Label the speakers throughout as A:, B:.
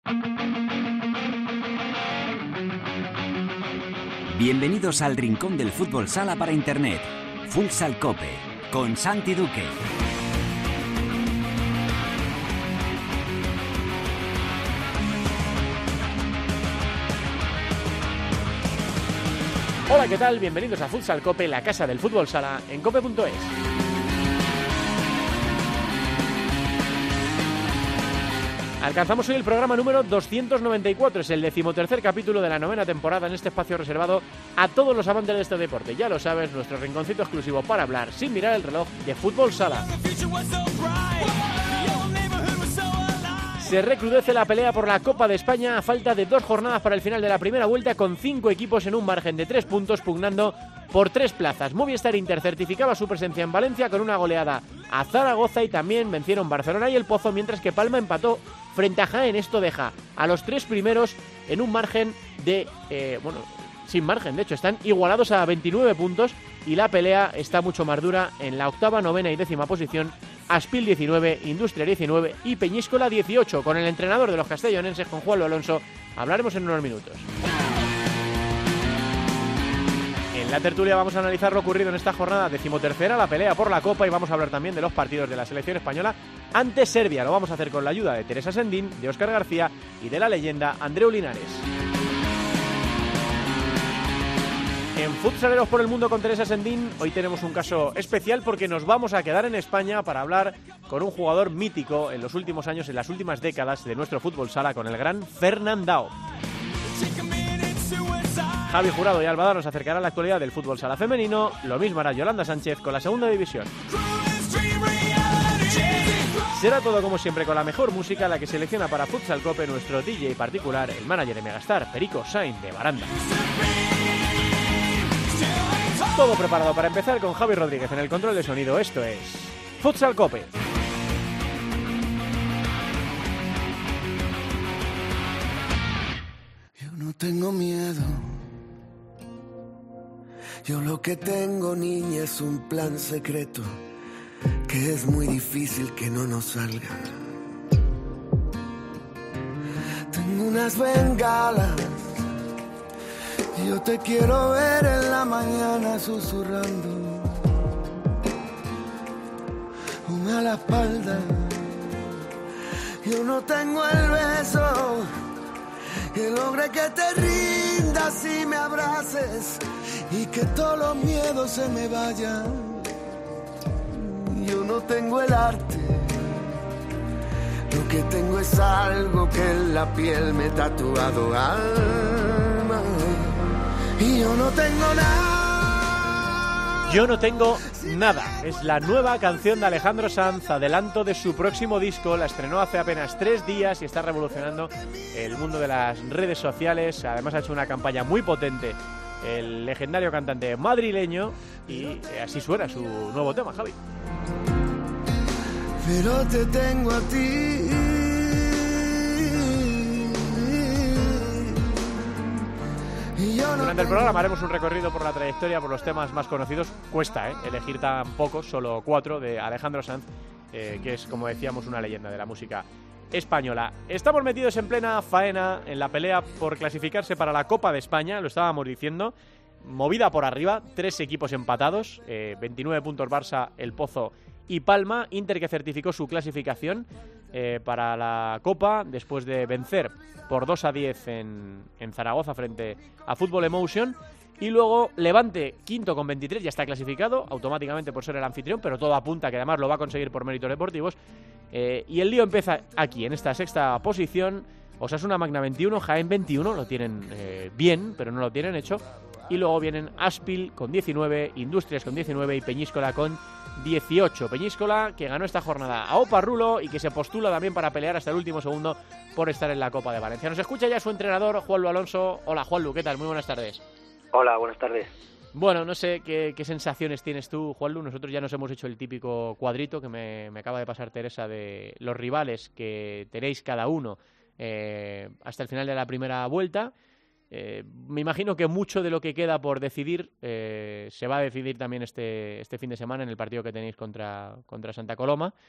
A: Bienvenidos al rincón del fútbol sala para internet. Futsal Cope, con Santi Duque.
B: Hola, ¿qué tal? Bienvenidos a Futsal Cope, la casa del fútbol sala en cope.es. Alcanzamos hoy el programa número 294, es el 13º capítulo de la 9ª temporada en este espacio reservado a todos los amantes de este deporte. Ya lo sabes, nuestro rinconcito exclusivo para hablar sin mirar el reloj de fútbol sala. Se recrudece la pelea por la Copa de España a falta de 2 jornadas para el final de la primera vuelta, con 5 equipos en un margen de 3 puntos pugnando por 3 plazas. Movistar Inter certificaba su presencia en Valencia con una goleada a Zaragoza y también vencieron Barcelona y El Pozo, mientras que Palma empató frente a Jaén. Esto deja a los 3 primeros en un margen de... sin margen, de hecho, están igualados a 29 puntos y la pelea está mucho más dura en la 8ª, 9ª y 10ª posición. Aspil 19, Industria 19 y Peñíscola 18. Con el entrenador de los castellonenses, con Juan Alonso, hablaremos en unos minutos. En la tertulia vamos a analizar lo ocurrido en esta jornada 13ª, la pelea por la Copa, y vamos a hablar también de los partidos de la selección española ante Serbia. Lo vamos a hacer con la ayuda de Teresa Sendín, de Óscar García y de la leyenda Andreu Linares. En Futsaleros por el Mundo con Teresa Sendín, hoy tenemos un caso especial porque nos vamos a quedar en España para hablar con un jugador mítico en los últimos años, en las últimas décadas de nuestro fútbol sala, con el gran Fernandao. Javi Jurado y Albada nos acercarán a la actualidad del fútbol sala femenino. Lo mismo hará Yolanda Sánchez con la segunda división. Será todo como siempre con la mejor música, la que selecciona para Futsal Cope nuestro DJ particular, el manager de Megastar, Perico Sainz de Baranda. Todo preparado para empezar con Javi Rodríguez en el control de sonido. Esto es Futsal Cope.
C: Yo no tengo miedo. Yo lo que tengo, niña, es un plan secreto que es muy difícil que no nos salga. Tengo unas bengalas. Yo te quiero ver en la mañana susurrando una a la espalda. Yo no tengo el beso que logre que te rindas y me abraces y que todos los miedos se me vayan. Yo no tengo el arte, lo que tengo es algo que en la piel me he tatuado, alma. Y yo no tengo nada.
B: Yo no tengo nada. Es la nueva canción de Alejandro Sanz, adelanto de su próximo disco. La estrenó hace apenas 3 días y está revolucionando el mundo de las redes sociales. Además ha hecho una campaña muy potente el legendario cantante madrileño y así suena su nuevo tema, Javi.
C: Pero te tengo a ti.
B: Durante el programa haremos un recorrido por la trayectoria, por los temas más conocidos. Cuesta elegir tan pocos, solo 4 de Alejandro Sanz, que es, como decíamos, una leyenda de la música española. Estamos metidos en plena faena en la pelea por clasificarse para la Copa de España, lo estábamos diciendo, movida por arriba, 3 equipos empatados, 29 puntos Barça, El Pozo y Palma. Inter, que certificó su clasificación para la Copa después de vencer por 2-10 en Zaragoza frente a Fútbol Emotion. Y luego Levante, quinto con 23, ya está clasificado automáticamente por ser el anfitrión, pero todo apunta que además lo va a conseguir por méritos deportivos. Y el lío empieza aquí, en esta 6ª posición. Osasuna Magna 21, Jaén 21, lo tienen bien, pero no lo tienen hecho. Y luego vienen Aspil con 19, Industrias con 19 y Peñíscola con 18. Peñíscola, que ganó esta jornada a Oparrulo y que se postula también para pelear hasta el último segundo por estar en la Copa de Valencia. Nos escucha ya su entrenador, Juanlu Alonso. Hola, Juanlu, ¿qué tal? Muy buenas tardes.
D: Hola, buenas tardes.
B: Bueno, no sé qué sensaciones tienes tú, Juanlu. Nosotros ya nos hemos hecho el típico cuadrito que me acaba de pasar Teresa de los rivales que tenéis cada uno hasta el final de la primera vuelta. Me imagino que mucho de lo que queda por decidir se va a decidir también este fin de semana en el partido que tenéis contra Santa Coloma.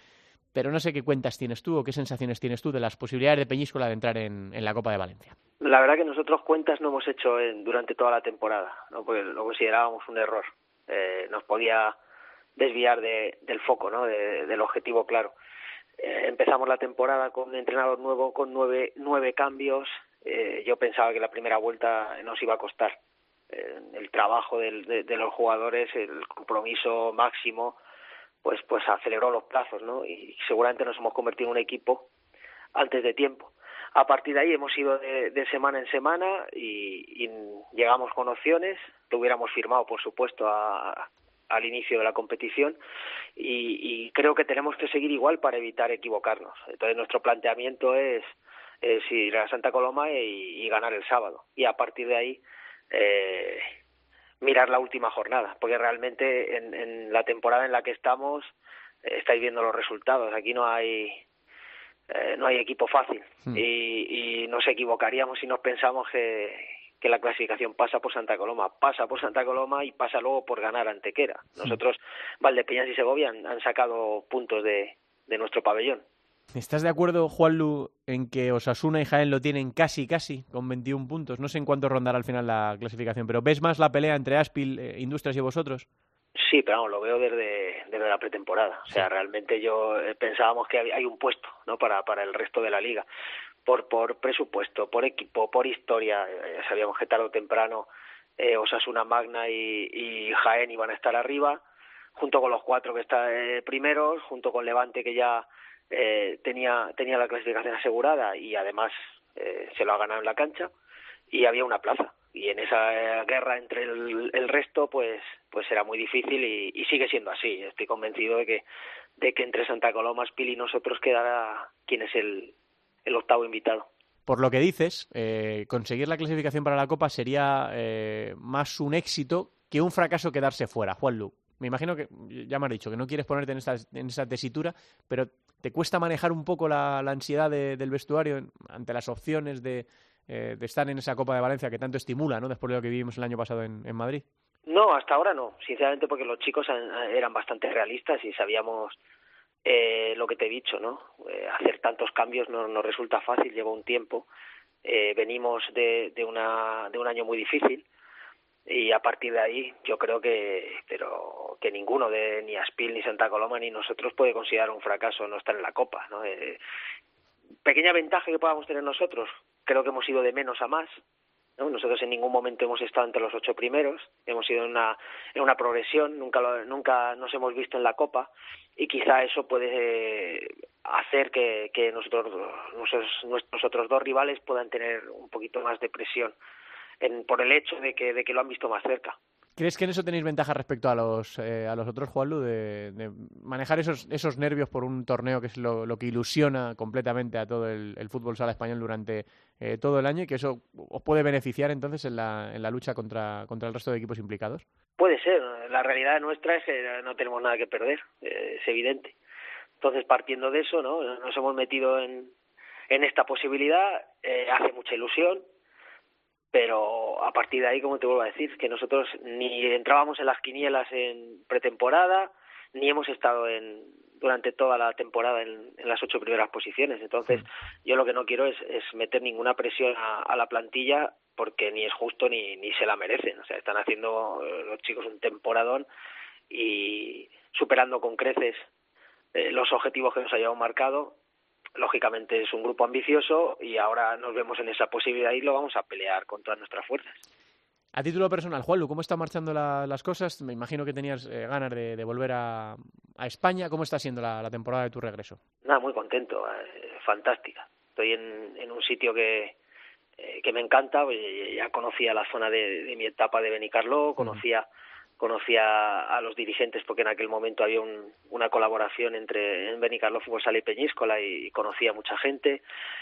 B: pero no sé qué cuentas tienes tú o qué sensaciones tienes tú de las posibilidades de Peñíscola de entrar en la Copa de Valencia.
D: La verdad que nosotros cuentas no hemos hecho durante toda la temporada, ¿no? Porque lo considerábamos un error. Nos podía desviar del foco, ¿no? Del objetivo claro. Empezamos la temporada con un entrenador nuevo, con nueve cambios. Yo pensaba que la primera vuelta nos iba a costar. El trabajo de los jugadores, el compromiso máximo, pues aceleró los plazos, ¿no? Y seguramente nos hemos convertido en un equipo antes de tiempo. A partir de ahí hemos ido de semana en semana y llegamos con opciones. Lo hubiéramos firmado, por supuesto, al inicio de la competición y creo que tenemos que seguir igual para evitar equivocarnos. Entonces nuestro planteamiento es ir a Santa Coloma y ganar el sábado. Y a partir de ahí mirar la última jornada, porque realmente en la temporada en la que estamos estáis viendo los resultados. Aquí no hay equipo fácil y nos equivocaríamos si nos pensamos que la clasificación pasa por Santa Coloma y pasa luego por ganar Antequera. Nosotros, Valdepeñas y Segovia han sacado puntos de nuestro pabellón.
B: ¿Estás de acuerdo, Juanlu, en que Osasuna y Jaén lo tienen casi, con 21 puntos? No sé en cuánto rondará al final la clasificación, pero ¿ves más la pelea entre Aspil, Industrias y vosotros?
D: Sí, pero vamos, lo veo desde la pretemporada. O sea, realmente pensábamos que hay un puesto, ¿no? para el resto de la liga. Por presupuesto, por equipo, por historia. Sabíamos que tarde o temprano Osasuna, Magna y Jaén iban a estar arriba, junto con los 4 que están primeros, junto con Levante, que ya tenía la clasificación asegurada y además se lo ha ganado en la cancha, y había una plaza. Y en esa guerra entre el resto, pues era muy difícil y sigue siendo así. Estoy convencido de que entre Santa Coloma, Aspil y nosotros quedará quien es el octavo invitado.
B: Por lo que dices, conseguir la clasificación para la Copa sería más un éxito que un fracaso quedarse fuera, Juanlu. Me imagino que, ya me has dicho, que no quieres ponerte en esa tesitura, pero ¿te cuesta manejar un poco la ansiedad del vestuario ante las opciones de estar en esa Copa de Valencia que tanto estimula, ¿no? Después de lo que vivimos el año pasado en Madrid?
D: No, hasta ahora no, sinceramente, porque los chicos eran bastante realistas y sabíamos lo que te he dicho, ¿no? Hacer tantos cambios no resulta fácil, lleva un tiempo. Venimos de un año muy difícil y a partir de ahí yo creo que ninguno ni Aspil, ni Santa Coloma, ni nosotros puede considerar un fracaso no estar en la Copa, ¿no? Pequeña ventaja que podamos tener nosotros, creo que hemos ido de menos a más, ¿no? Nosotros en ningún momento hemos estado entre los 8 primeros, hemos ido en una progresión, nunca nos hemos visto en la Copa, y quizá eso puede hacer que nuestros otros 2 rivales puedan tener un poquito más de presión por el hecho de que lo han visto más cerca.
B: ¿Crees que en eso tenéis ventaja respecto a los otros, Juanlu, de manejar esos nervios por un torneo que es lo que ilusiona completamente a todo el fútbol sala español durante todo el año, y que eso os puede beneficiar entonces en la lucha contra el resto de equipos implicados?
D: Puede ser. La realidad nuestra es que no tenemos nada que perder, es evidente. Entonces, partiendo de eso, ¿no? Nos hemos metido en esta posibilidad, hace mucha ilusión. Pero a partir de ahí, como te vuelvo a decir, que nosotros ni entrábamos en las quinielas en pretemporada, ni hemos estado durante toda la temporada en las 8 primeras posiciones. Entonces, yo lo que no quiero es meter ninguna presión a la plantilla, porque ni es justo ni se la merecen. O sea, están haciendo los chicos un temporadón y superando con creces los objetivos que nos hayamos marcado. Lógicamente es un grupo ambicioso y ahora nos vemos en esa posibilidad y lo vamos a pelear con todas nuestras fuerzas.
B: A título personal, Juanlu, ¿cómo están marchando las cosas? Me imagino que tenías ganas de volver a España. ¿Cómo está siendo la temporada de tu regreso?
D: Nada, muy contento, fantástica. Estoy en un sitio que me encanta. Ya conocía la zona de mi etapa de Benicarló, conocía a los dirigentes porque en aquel momento había una colaboración entre Benicarló Fútbol Sala y Peñíscola, y conocía a mucha gente.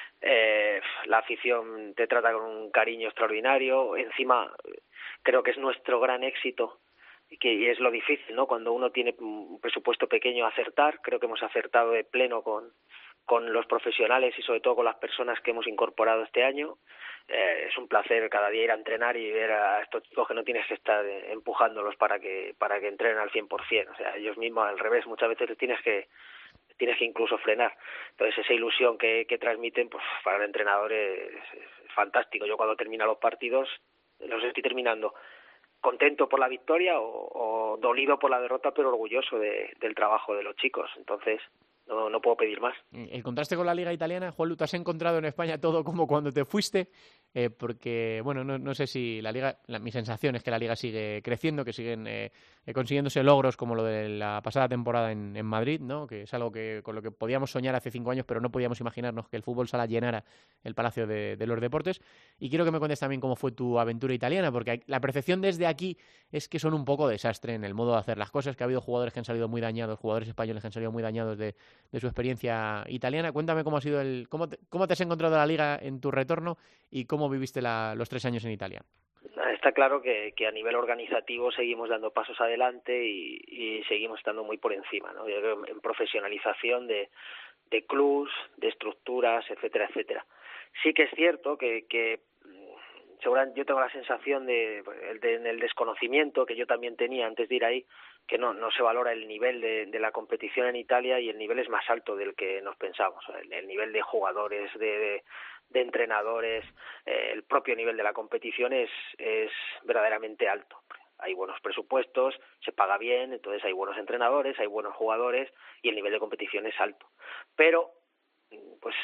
D: La afición te trata con un cariño extraordinario. Encima creo que es nuestro gran éxito y es lo difícil, ¿no? Cuando uno tiene un presupuesto pequeño, acertar. Creo que hemos acertado de pleno con los profesionales y sobre todo con las personas que hemos incorporado este año. Es un placer cada día ir a entrenar y ver a estos chicos que no tienes que estar empujándolos para que entrenen al 100%. O sea, ellos mismos, al revés, muchas veces les tienes que tienes que incluso frenar. Entonces esa ilusión que transmiten, pues para el entrenador es fantástico. Yo cuando termino los partidos los estoy terminando contento por la victoria o dolido por la derrota, pero orgulloso del trabajo de los chicos. Entonces no puedo pedir más.
B: El contraste con la Liga Italiana, Juanlu, ¿te has encontrado en España todo como cuando te fuiste? Porque, bueno, no sé si la Liga... mi sensación es que la Liga sigue creciendo, que siguen consiguiéndose logros como lo de la pasada temporada en Madrid, ¿no? Que es algo con lo que podíamos soñar hace 5 años, pero no podíamos imaginarnos que el fútbol sala llenara el Palacio de los Deportes. Y quiero que me cuentes también cómo fue tu aventura italiana, porque la percepción desde aquí es que son un poco desastre en el modo de hacer las cosas, que ha habido jugadores que han salido muy dañados, jugadores españoles que han salido muy dañados de su experiencia italiana. Cuéntame cómo ha sido cómo te has encontrado la Liga en tu retorno y cómo viviste los 3 años en Italia.
D: Está claro que a nivel organizativo seguimos dando pasos adelante y seguimos estando muy por encima, ¿no? Yo creo en profesionalización de clubs, de estructuras, etcétera, etcétera. Sí que es cierto que seguramente yo tengo la sensación en el desconocimiento que yo también tenía antes de ir ahí, que no se valora el nivel de la competición en Italia, y el nivel es más alto del que nos pensamos. El nivel de jugadores, de entrenadores, el propio nivel de la competición es verdaderamente alto. Hay buenos presupuestos, se paga bien, entonces hay buenos entrenadores, hay buenos jugadores y el nivel de competición es alto. Pero pues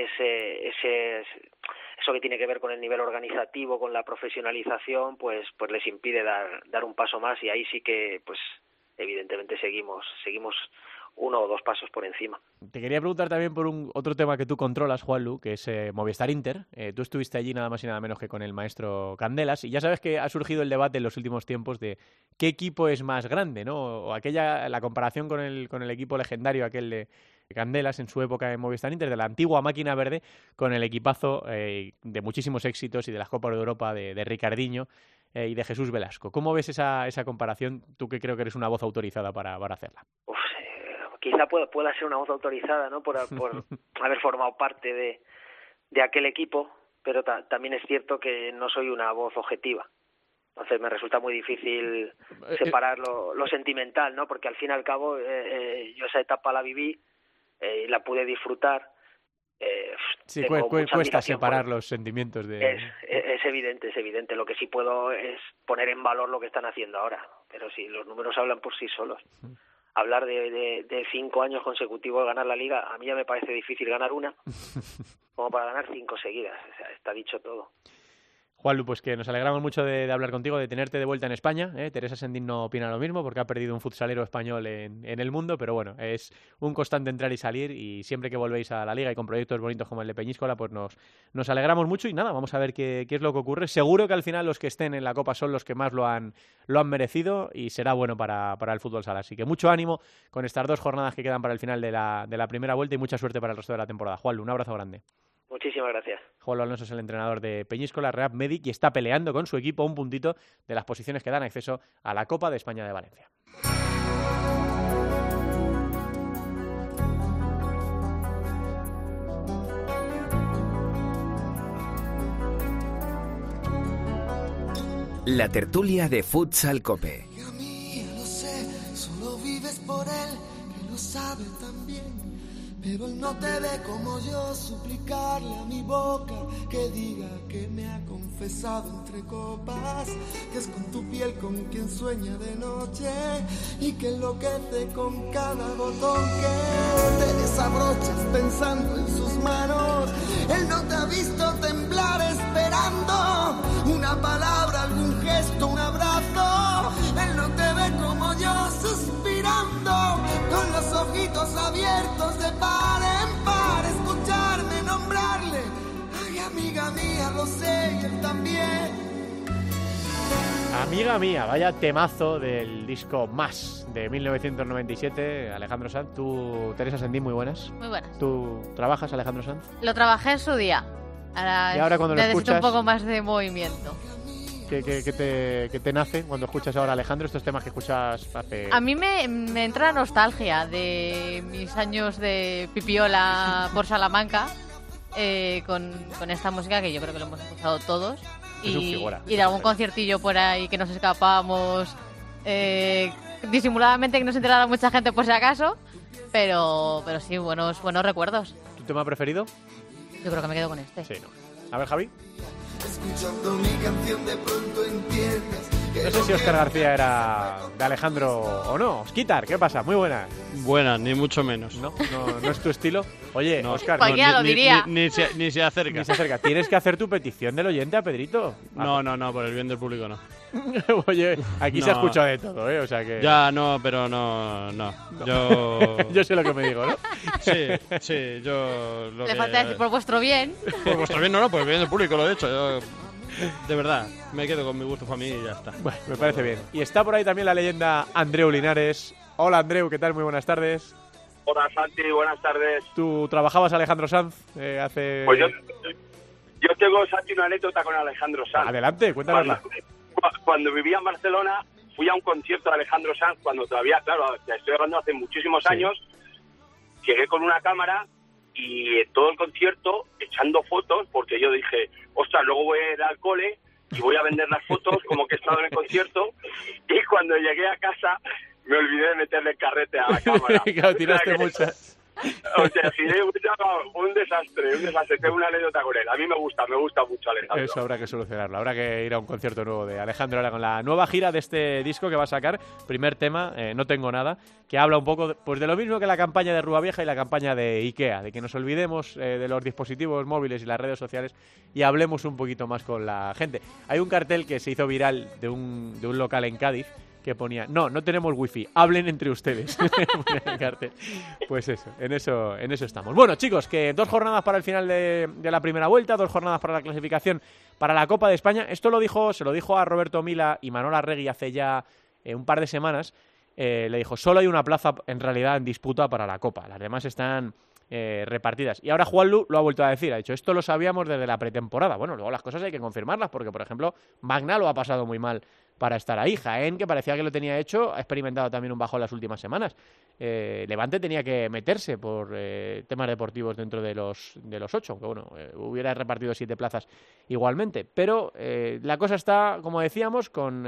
D: eso que tiene que ver con el nivel organizativo, con la profesionalización, pues les impide dar un paso más, y ahí sí que pues evidentemente seguimos 1 o 2 pasos por encima.
B: Te quería preguntar también por otro tema que tú controlas, Juanlu, que es Movistar Inter. Tú estuviste allí nada más y nada menos que con el maestro Candelas, y ya sabes que ha surgido el debate en los últimos tiempos de qué equipo es más grande, ¿no? O la comparación con el equipo legendario, aquel de Candelas en su época en Movistar Inter, de la antigua máquina verde, con el equipazo de muchísimos éxitos y de las Copas de Europa de Ricardinho y de Jesús Velasco. ¿Cómo ves esa comparación? Tú, que creo que eres una voz autorizada para hacerla.
D: Quizá pueda ser una voz autorizada, ¿no? Por haber formado parte de aquel equipo, pero también es cierto que no soy una voz objetiva. Entonces me resulta muy difícil separar lo sentimental, ¿no? Porque al fin y al cabo yo esa etapa la viví y la pude disfrutar.
B: Sí, cuesta separar los sentimientos de...
D: Es evidente. Lo que sí puedo es poner en valor lo que están haciendo ahora. Pero sí, los números hablan por sí solos. Hablar de 5 años consecutivos de ganar la Liga, a mí ya me parece difícil ganar una, como para ganar 5 seguidas. O sea, está dicho todo.
B: Juanlu, pues que nos alegramos mucho de hablar contigo, de tenerte de vuelta en España. Teresa Sendín no opina lo mismo porque ha perdido un futsalero español en el mundo, pero bueno, es un constante entrar y salir, y siempre que volvéis a la Liga y con proyectos bonitos como el de Peñíscola, pues nos alegramos mucho. Y nada, vamos a ver qué es lo que ocurre. Seguro que al final los que estén en la Copa son los que más lo han merecido, y será bueno para el fútbol sala. Así que mucho ánimo con estas 2 jornadas que quedan para el final de la primera vuelta, y mucha suerte para el resto de la temporada. Juanlu, un abrazo grande.
D: Muchísimas gracias.
B: Juanlu Alonso es el entrenador de Peñíscola, Real Medic, y está peleando con su equipo un puntito de las posiciones que dan acceso a la Copa de España de Valencia.
A: La tertulia de Futsal Cope.
C: Y a mí, lo sé, solo vives por él, que lo sabe también. Pero él no te ve como yo, suplicarle a mi boca que diga que me ha confesado entre copas, que es con tu piel con quien sueña de noche y que enloquece con cada botón que te desabrochas pensando en sus manos. Él no te ha visto temblar esperando una palabra, algún gesto, un abrazo. Él no te ve como yo suspirando con los ojitos abiertos de par en par, escucharme nombrarle. Ay, amiga mía, lo sé, y él también.
B: Amiga mía, vaya temazo del disco Más de 1997, Alejandro Sanz. Tú, Teresa Sendín, muy buenas.
E: Muy buenas.
B: ¿Tú trabajas, Alejandro Sanz?
E: Lo trabajé en su día.
B: Y ahora cuando lo
E: necesito
B: escuchas,
E: un poco más de movimiento.
B: ¿Qué te nace cuando escuchas ahora, Alejandro, estos temas que escuchas hace...?
E: A mí me entra nostalgia de mis años de pipiola por Salamanca, con esta música que yo creo que lo hemos escuchado todos. Y de algún conciertillo por ahí que nos escapábamos disimuladamente que no se enterara mucha gente por si acaso, pero sí, buenos recuerdos.
B: ¿Tu tema preferido?
E: Yo creo que me quedo con este.
B: Sí, ¿no? A ver, Javi.
C: Escuchando mi canción de pronto entiendes.
B: No sé si Óscar García era de Alejandro o no. Osquitar, ¿qué pasa? Muy buena.
F: Buena, ni mucho menos.
B: ¿No es tu estilo? Oye,
F: No.
B: Óscar,
E: Cualquiera lo
F: ni
E: diría.
F: se acerca.
B: ni se acerca. Tienes que hacer tu petición del oyente a Pedrito.
F: No, por el bien del público no.
B: Oye, aquí se ha
F: No.
B: escuchado de todo, ¿eh? O sea que...
F: Ya, no, pero no. Yo...
B: Yo sé lo que me digo, ¿no?
F: Sí, yo... Lo
E: Le
F: que...
E: falta decir por vuestro bien.
F: Por vuestro bien, no, por el bien del público lo he hecho. Yo, de verdad, me quedo con mi gusto para mí y ya está.
B: Bueno, me parece bien. Y está por ahí también la leyenda Andreu Linares. Hola, Andreu, ¿qué tal? Muy buenas tardes.
G: Hola Santi, buenas tardes.
B: ¿Tú trabajabas a Alejandro Sanz hace...?
G: Pues yo tengo, Santi, una anécdota con Alejandro Sanz.
B: Adelante, cuéntanosla.
G: Cuando vivía en Barcelona, fui a un concierto de Alejandro Sanz, cuando todavía, claro, te estoy hablando hace muchísimos
B: Sí.
G: años. Llegué con una cámara y todo el concierto echando fotos, porque yo dije, ostras, luego voy a ir al cole y voy a vender las fotos como que he estado en el concierto. Y cuando llegué a casa, me olvidé de meterle el carrete a la cámara.
B: Claro, tiraste
G: O sea que-
B: muchas.
G: O sea, tiré un desastre. Tengo una anécdota con él. A mí me gusta mucho Alejandro.
B: Eso habrá que solucionarlo. Habrá que ir a un concierto nuevo de Alejandro ahora con la nueva gira de este disco que va a sacar. Primer tema, No tengo nada, que habla un poco pues de lo mismo que la campaña de Rúa Vieja y la campaña de Ikea, de que nos olvidemos de los dispositivos móviles y las redes sociales y hablemos un poquito más con la gente. Hay un cartel que se hizo viral de un local en Cádiz que ponía, no tenemos wifi, hablen entre ustedes. Ponía el cartel. Pues en eso estamos. Bueno, chicos, que 2 jornadas para el final de la primera vuelta, 2 jornadas para la clasificación para la Copa de España. Esto se lo dijo a Roberto Mila y Manol Arregui hace ya un par de semanas. Le dijo, solo hay una plaza en realidad en disputa para la Copa, las demás están repartidas. Y ahora Juanlu lo ha vuelto a decir, ha dicho, esto lo sabíamos desde la pretemporada. Bueno, luego las cosas hay que confirmarlas, porque por ejemplo, Magna lo ha pasado muy mal para estar ahí. Jaén, que parecía que lo tenía hecho, ha experimentado también un bajón las últimas semanas. Levante tenía que meterse por temas deportivos dentro de los 8, aunque bueno, hubiera repartido 7 plazas igualmente. Pero la cosa está, como decíamos, con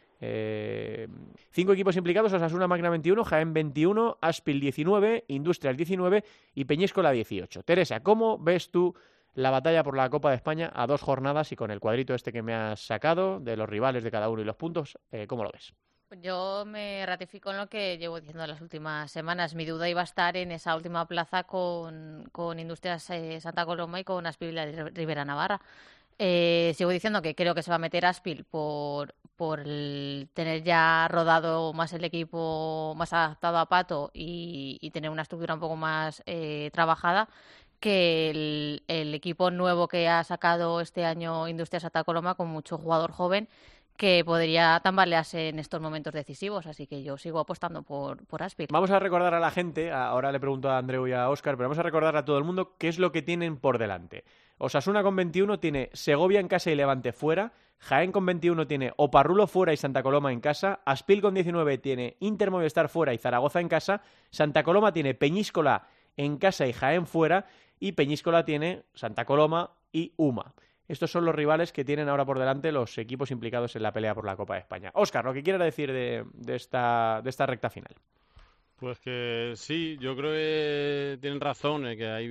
B: 5 equipos implicados: Osasuna, Magna 21, Jaén 21, Aspil 19, Industrias 19 y Peñíscola 18. Teresa, ¿cómo ves tú la batalla por la Copa de España a 2 jornadas y con el cuadrito este que me has sacado de los rivales de cada uno y los puntos? ¿Cómo lo ves?
E: Yo me ratifico en lo que llevo diciendo las últimas semanas. Mi duda iba a estar en esa última plaza con Industrias Santa Coloma y con Aspil Rivera Navarra. Sigo diciendo que creo que se va a meter Aspil por tener ya rodado más el equipo, más adaptado a Pato y tener una estructura un poco más trabajada, que el equipo nuevo que ha sacado este año Industrias Santa Coloma, con mucho jugador joven que podría tambalearse en estos momentos decisivos. Así que yo sigo apostando por Aspil.
B: Vamos a recordar a la gente, ahora le pregunto a Andreu y a Óscar, pero vamos a recordar a todo el mundo qué es lo que tienen por delante. Osasuna con 21 tiene Segovia en casa y Levante fuera. Jaén con 21 tiene Oparrulo fuera y Santa Coloma en casa. Aspil con 19 tiene Inter Movistar fuera y Zaragoza en casa. Santa Coloma tiene Peñíscola en casa y Jaén fuera. Y Peñíscola tiene Santa Coloma y UMA. Estos son los rivales que tienen ahora por delante los equipos implicados en la pelea por la Copa de España. Óscar, lo que quieras decir de esta recta final.
F: Pues que sí, yo creo que tienen razón, que hay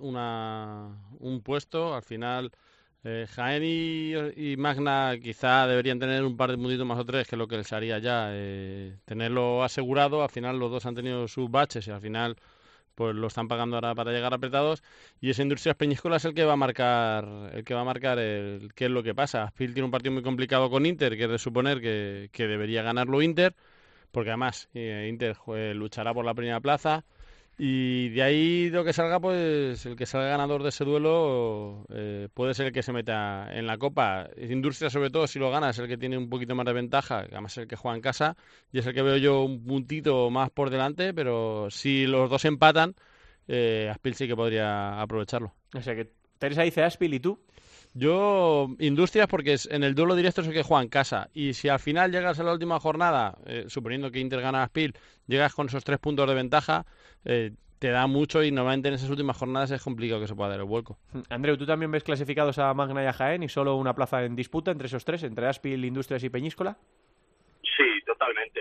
F: un puesto. Al final, Jaén y Magna quizá deberían tener un par de puntitos más o 3, que es lo que les haría ya tenerlo asegurado. Al final los dos han tenido sus baches y al final pues lo están pagando ahora para llegar apretados, y ese Industrias Peñíscola es el que va a marcar qué es lo que pasa. Aspil tiene un partido muy complicado con Inter, que es de suponer que debería ganarlo Inter, porque además Inter luchará por la primera plaza, y de ahí lo que salga, pues el que salga ganador de ese duelo puede ser el que se meta en la Copa. Industrias, sobre todo, si lo gana, es el que tiene un poquito más de ventaja, además es el que juega en casa, y es el que veo yo un puntito más por delante, pero si los dos empatan, Aspil sí que podría aprovecharlo.
B: O sea que Teresa dice Aspil, ¿y tú?
F: Yo, Industrias, porque en el duelo directo es el que juega en casa, y si al final llegas a la última jornada, suponiendo que Inter gana a Aspil, llegas con esos 3 puntos de ventaja, te da mucho, y normalmente en esas últimas jornadas es complicado que se pueda dar el vuelco.
B: Andreu, ¿tú también ves clasificados a Magna y a Jaén y solo una plaza en disputa entre esos 3, entre Aspil, Industrias y Peñíscola?
G: Sí, totalmente.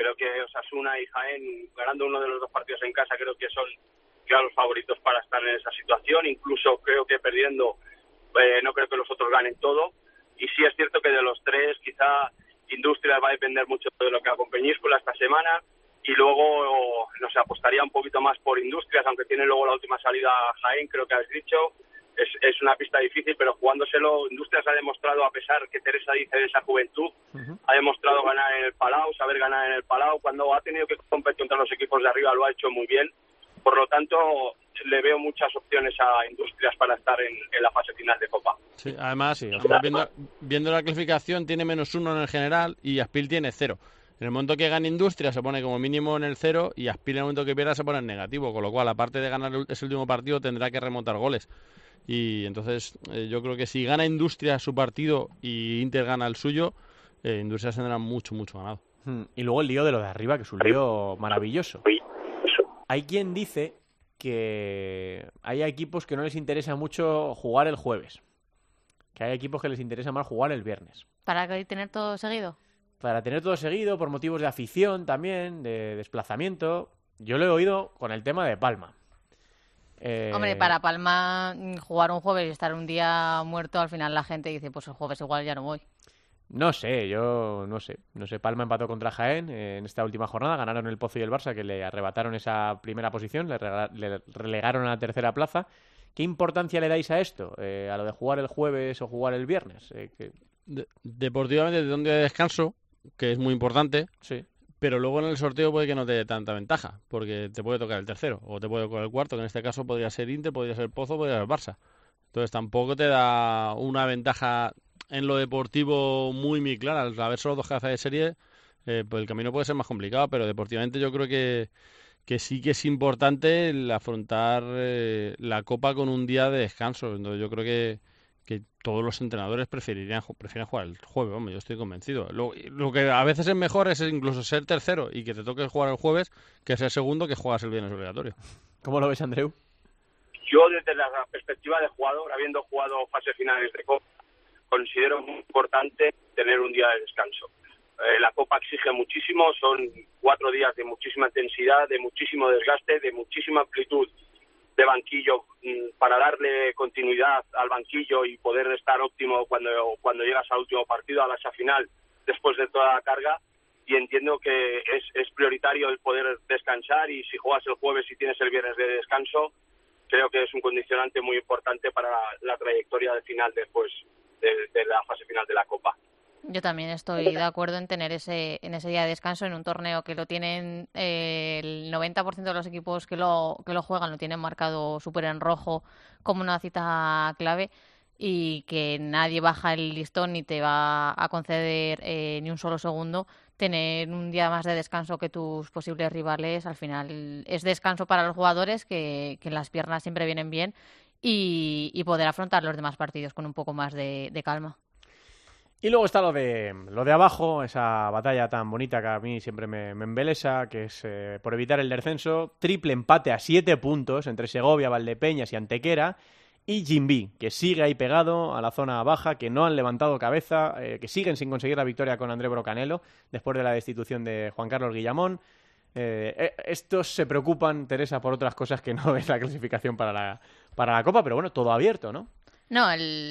G: Creo que Osasuna y Jaén, ganando uno de los dos partidos en casa, creo que son claros favoritos para estar en esa situación. Incluso creo que perdiendo, no creo que los otros ganen todo. Y sí es cierto que de los tres, quizá Industrias va a depender mucho de lo que haga con Peñíscola esta semana. Y luego, no sé, apostaría un poquito más por Industrias, aunque tiene luego la última salida a Jaén, creo que has dicho. Es una pista difícil, pero jugándoselo, Industrias ha demostrado, a pesar que Teresa dice de esa juventud, ha demostrado ganar en el Palau, saber ganar en el Palau. Cuando ha tenido que competir contra los equipos de arriba lo ha hecho muy bien. Por lo tanto, le veo muchas opciones a Industrias para estar en la fase final de Copa.
F: Sí, además, viendo la clasificación, tiene -1 en el general y Aspil tiene 0. En el momento que gane Industrias se pone como mínimo en el 0 y Aspil en el momento que pierda se pone en negativo, con lo cual, aparte de ganar ese último partido, tendrá que remontar goles. Y entonces yo creo que si gana Industrias su partido y Inter gana el suyo, Industrias tendrá mucho ganado.
B: Y luego el lío de lo de arriba, que es un lío maravilloso. Hay quien dice que hay equipos que no les interesa mucho jugar el jueves, que hay equipos que les interesa más jugar el viernes.
E: ¿Para tener todo seguido?
B: Para tener todo seguido, por motivos de afición también, de desplazamiento. Yo lo he oído con el tema de Palma.
E: Hombre, para Palma jugar un jueves y estar un día muerto, al final la gente dice, pues el jueves igual ya no voy.
B: No sé, no sé. Palma empató contra Jaén en esta última jornada, ganaron el Pozo y el Barça, que le arrebataron esa primera posición, le relegaron a la tercera plaza. ¿Qué importancia le dais a esto? ¿A lo de jugar el jueves o jugar el viernes?
F: Deportivamente, de un día de descanso, que es muy importante,
B: sí.
F: Pero luego en el sorteo puede que no te dé tanta ventaja, porque te puede tocar el tercero, o te puede tocar el cuarto, que en este caso podría ser Inter, podría ser Pozo, podría ser Barça. Entonces tampoco te da una ventaja en lo deportivo muy clara. Al haber solo 2 cabezas de serie, pues el camino puede ser más complicado, pero deportivamente yo creo que sí que es importante el afrontar la Copa con un día de descanso. Entonces yo creo que todos los entrenadores prefieren jugar el jueves, hombre, yo estoy convencido. Lo que a veces es mejor es incluso ser tercero y que te toque jugar el jueves que ser segundo que juegas el viernes obligatorio.
B: ¿Cómo lo ves, Andreu?
G: Yo, desde la perspectiva de jugador, habiendo jugado fases finales de Copa, considero muy importante tener un día de descanso. La Copa exige muchísimo, son 4 días de muchísima intensidad, de muchísimo desgaste, de muchísima amplitud de banquillo, para darle continuidad al banquillo y poder estar óptimo cuando llegas al último partido, a la final, después de toda la carga. Y entiendo que es prioritario el poder descansar, y si juegas el jueves y tienes el viernes de descanso, creo que es un condicionante muy importante para la trayectoria del final después de la fase final de la Copa.
E: Yo también estoy de acuerdo en tener ese día de descanso en un torneo que lo tienen el 90% de los equipos que lo juegan, lo tienen marcado súper en rojo como una cita clave, y que nadie baja el listón ni te va a conceder ni un solo segundo. Tener un día más de descanso que tus posibles rivales, al final es descanso para los jugadores, que las piernas siempre vienen bien, y poder afrontar los demás partidos con un poco más de calma.
B: Y luego está lo de abajo, esa batalla tan bonita que a mí siempre me embelesa, que es por evitar el descenso. Triple empate a 7 puntos entre Segovia, Valdepeñas y Antequera, y Gimbí, que sigue ahí pegado a la zona baja, que no han levantado cabeza, que siguen sin conseguir la victoria con André Brocanelo después de la destitución de Juan Carlos Guillamón. Estos se preocupan, Teresa, por otras cosas que no es la clasificación para la Copa, pero bueno, todo abierto, ¿no?
E: No,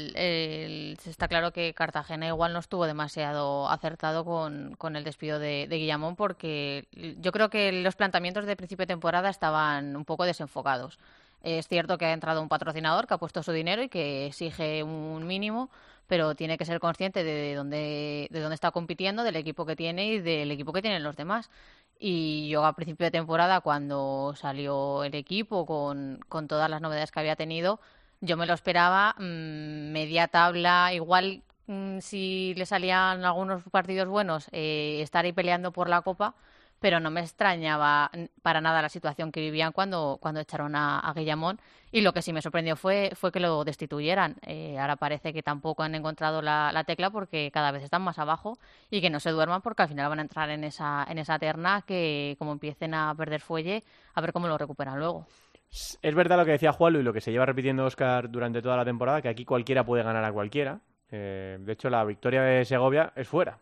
E: está claro que Cartagena igual no estuvo demasiado acertado con el despido de Guillamón, porque yo creo que los planteamientos de principio de temporada estaban un poco desenfocados. Es cierto que ha entrado un patrocinador que ha puesto su dinero y que exige un mínimo, pero tiene que ser consciente de dónde está compitiendo, del equipo que tiene y del equipo que tienen los demás. Y yo a principio de temporada, cuando salió el equipo con todas las novedades que había tenido, yo me lo esperaba media tabla, igual si le salían algunos partidos buenos, estar ahí peleando por la Copa, pero no me extrañaba para nada la situación que vivían cuando echaron a Guillamón, y lo que sí me sorprendió fue que lo destituyeran. Ahora parece que tampoco han encontrado la tecla, porque cada vez están más abajo, y que no se duerman, porque al final van a entrar en esa terna, que como empiecen a perder fuelle, a ver cómo lo recuperan luego.
B: Es verdad lo que decía Juanlu y lo que se lleva repitiendo Óscar durante toda la temporada, que aquí cualquiera puede ganar a cualquiera, De hecho, la victoria de Segovia es fuera.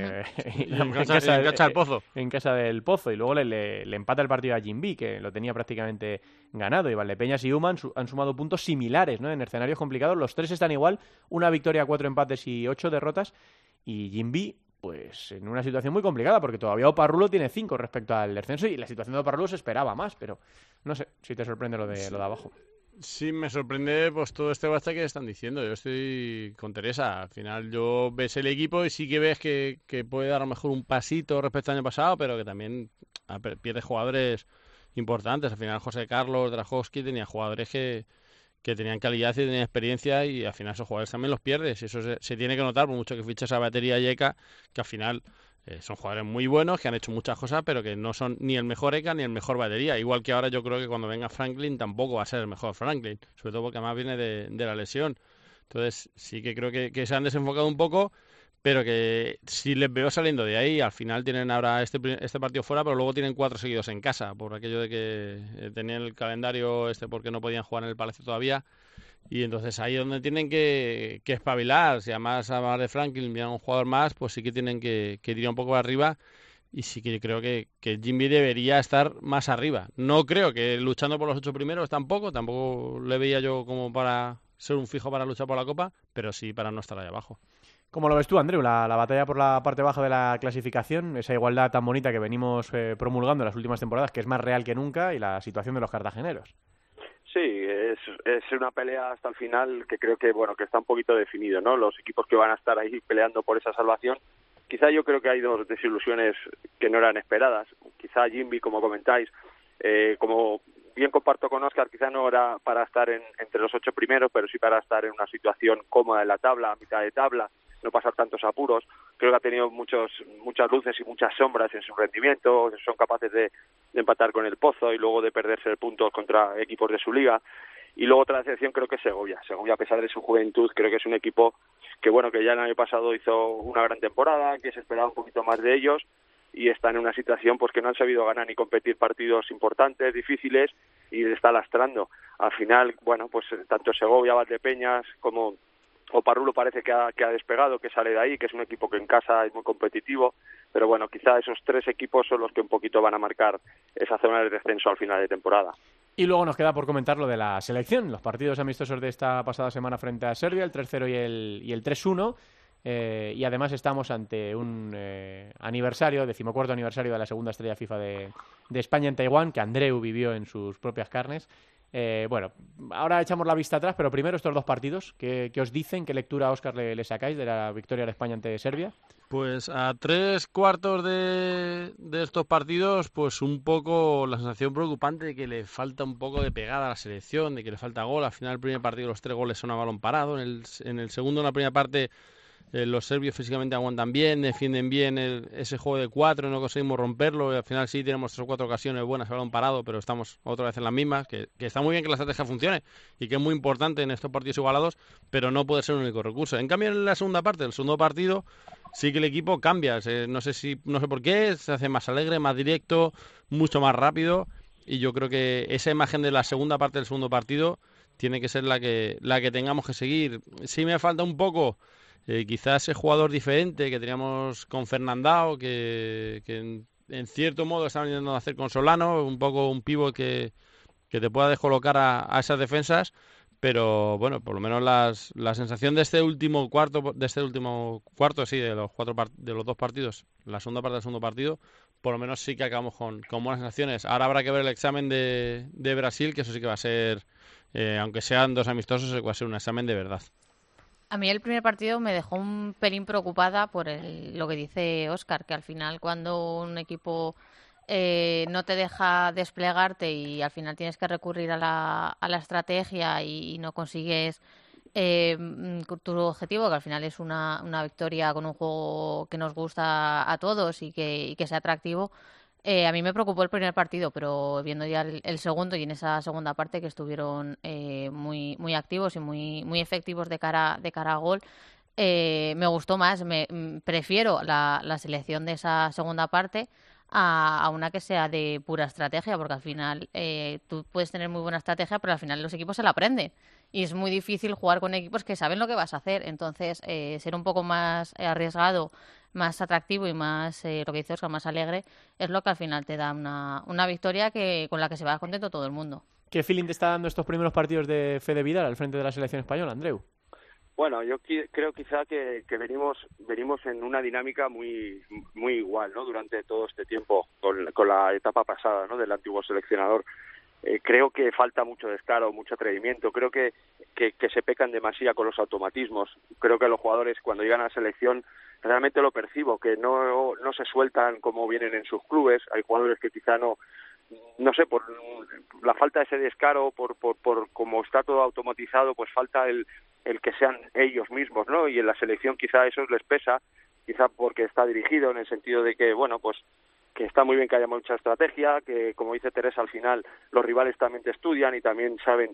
F: engancha el Pozo.
B: En casa del Pozo. Y luego le empata el partido a Jimby, que lo tenía prácticamente ganado. Y Valdepeñas y Uma han sumado puntos similares, ¿no? En escenarios complicados. Los tres están igual. 1 victoria, 4 empates y 8 derrotas. Y Jimby, pues en una situación muy complicada, porque todavía Oparrulo tiene 5 respecto al descenso. Y la situación de Oparrulo se esperaba más. Pero no sé si te sorprende lo de abajo.
F: Sí, me sorprende pues todo este basta que están diciendo. Yo estoy con Teresa. Al final yo ves el equipo y sí que ves que puede dar a lo mejor un pasito respecto al año pasado, pero que también pierde jugadores importantes. Al final José Carlos Drajowski tenía jugadores que tenían calidad y tenían experiencia, y al final esos jugadores también los pierdes. Eso se tiene que notar, por mucho que fiches a Batería y Eka, que al final son jugadores muy buenos, que han hecho muchas cosas, pero que no son ni el mejor Eka ni el mejor Batería. Igual que ahora yo creo que cuando venga Franklin tampoco va a ser el mejor Franklin, sobre todo porque además viene de la lesión. Entonces sí que creo que se han desenfocado un poco, pero que si les veo saliendo de ahí, al final tienen ahora este partido fuera, pero luego tienen 4 seguidos en casa, por aquello de que tenían el calendario porque no podían jugar en el Palacio todavía. Y entonces ahí es donde tienen que espabilar. Si además de Franklin viene un jugador más, pues sí que tienen que tirar un poco arriba. Y sí que creo que Jimmy debería estar más arriba. No creo que luchando por los 8 primeros tampoco le veía yo como para ser un fijo para luchar por la Copa, pero sí para no estar ahí abajo.
B: ¿Cómo lo ves tú, Andreu? La batalla por la parte baja de la clasificación, esa igualdad tan bonita que venimos promulgando en las últimas temporadas, que es más real que nunca, y la situación de los cartageneros.
H: Sí, es una pelea hasta el final que creo que que está un poquito definido, ¿no? Los equipos que van a estar ahí peleando por esa salvación. Quizá yo creo que hay 2 desilusiones que no eran esperadas. Quizá Jimby, como comentáis, como bien comparto con Óscar, quizá no era para estar entre los 8 primeros, pero sí para estar en una situación cómoda en la tabla, a mitad de tabla, no pasar tantos apuros. Creo que ha tenido muchas luces y muchas sombras en su rendimiento. Son capaces de empatar con el Pozo y luego de perderse puntos contra equipos de su liga. Y luego otra decepción creo que es Segovia. Segovia, a pesar de su juventud, creo que es un equipo que ya el año pasado hizo una gran temporada, que se esperaba un poquito más de ellos, y están en una situación que no han sabido ganar ni competir partidos importantes, difíciles, y le está lastrando. Al final, tanto Segovia, Valdepeñas como Oparrulo parece que ha despegado, que sale de ahí, que es un equipo que en casa es muy competitivo, pero quizá esos 3 equipos son los que un poquito van a marcar esa zona de descenso al final de temporada.
B: Y luego nos queda por comentar lo de la selección, los partidos amistosos de esta pasada semana frente a Serbia, el 3-0 y el 3-1, y además estamos ante un aniversario, 14º aniversario de la segunda estrella FIFA de España en Taiwán, que Andreu vivió en sus propias carnes. Ahora echamos la vista atrás, pero primero estos 2 partidos, ¿qué os dicen? ¿Qué lectura, Óscar, le sacáis de la victoria de España ante Serbia?
F: Pues a 3/4 de estos partidos, pues un poco la sensación preocupante de que le falta un poco de pegada a la selección, de que le falta gol. Al final el primer partido los 3 goles son a balón parado, en el segundo, en la primera parte, los serbios físicamente aguantan bien, defienden bien ese juego de 4, no conseguimos romperlo, y al final sí tenemos 3 o 4 ocasiones buenas a balón parado, pero estamos otra vez en las mismas, que está muy bien que la estrategia funcione y que es muy importante en estos partidos igualados, pero no puede ser un único recurso. En cambio, en la segunda parte, el segundo partido, sí que el equipo cambia, no sé por qué, se hace más alegre, más directo, mucho más rápido, y yo creo que esa imagen de la segunda parte del segundo partido tiene que ser la que tengamos que seguir. Sí me falta un poco quizás ese jugador diferente que teníamos con Fernandao, que en cierto modo están intentando hacer con Solano, un poco un pívot que te pueda descolocar a esas defensas, pero por lo menos la sensación de este último cuarto, sí, de los 2 partidos, la segunda parte del segundo partido, por lo menos sí que acabamos con buenas sensaciones. Ahora habrá que ver el examen de Brasil, que eso sí que va a ser, aunque sean 2 amistosos, va a ser un examen de verdad.
E: A mí el primer partido me dejó un pelín preocupada por lo que dice Óscar, que al final cuando un equipo no te deja desplegarte y al final tienes que recurrir a la estrategia y no consigues tu objetivo, que al final es una victoria con un juego que nos gusta a todos y que sea atractivo. A mí me preocupó el primer partido, pero viendo ya el segundo y en esa segunda parte que estuvieron muy, muy activos y muy, muy efectivos de cara a gol, me gustó más. Prefiero la selección de esa segunda parte a una que sea de pura estrategia, porque al final tú puedes tener muy buena estrategia, pero al final los equipos se la aprenden. y es muy difícil jugar con equipos que saben lo que vas a hacer. Entonces, ser un poco más arriesgado, más atractivo y más, lo que dice Óscar, más alegre, es lo que al final te da una victoria con la que se va contento todo el mundo.
B: ¿Qué feeling te está dando estos primeros partidos de Fede Vidal al frente de la selección española, Andreu?
H: Bueno, yo creo quizá que venimos en una dinámica muy igual, ¿no? Durante todo este tiempo con la etapa pasada, ¿no? Del antiguo seleccionador. Creo que falta mucho descaro, mucho atrevimiento. Creo que se pecan demasiado con los automatismos. Creo que los jugadores cuando llegan a la selección realmente lo percibo, que no se sueltan como vienen en sus clubes. Hay jugadores que quizá no sé, por la falta de ese descaro, por como está todo automatizado, pues falta el que sean ellos mismos, ¿no? Y en la selección quizá eso les pesa, quizá porque está dirigido en el sentido de que, bueno, pues que está muy bien que haya mucha estrategia, que como dice Teresa, al final los rivales también te estudian y también saben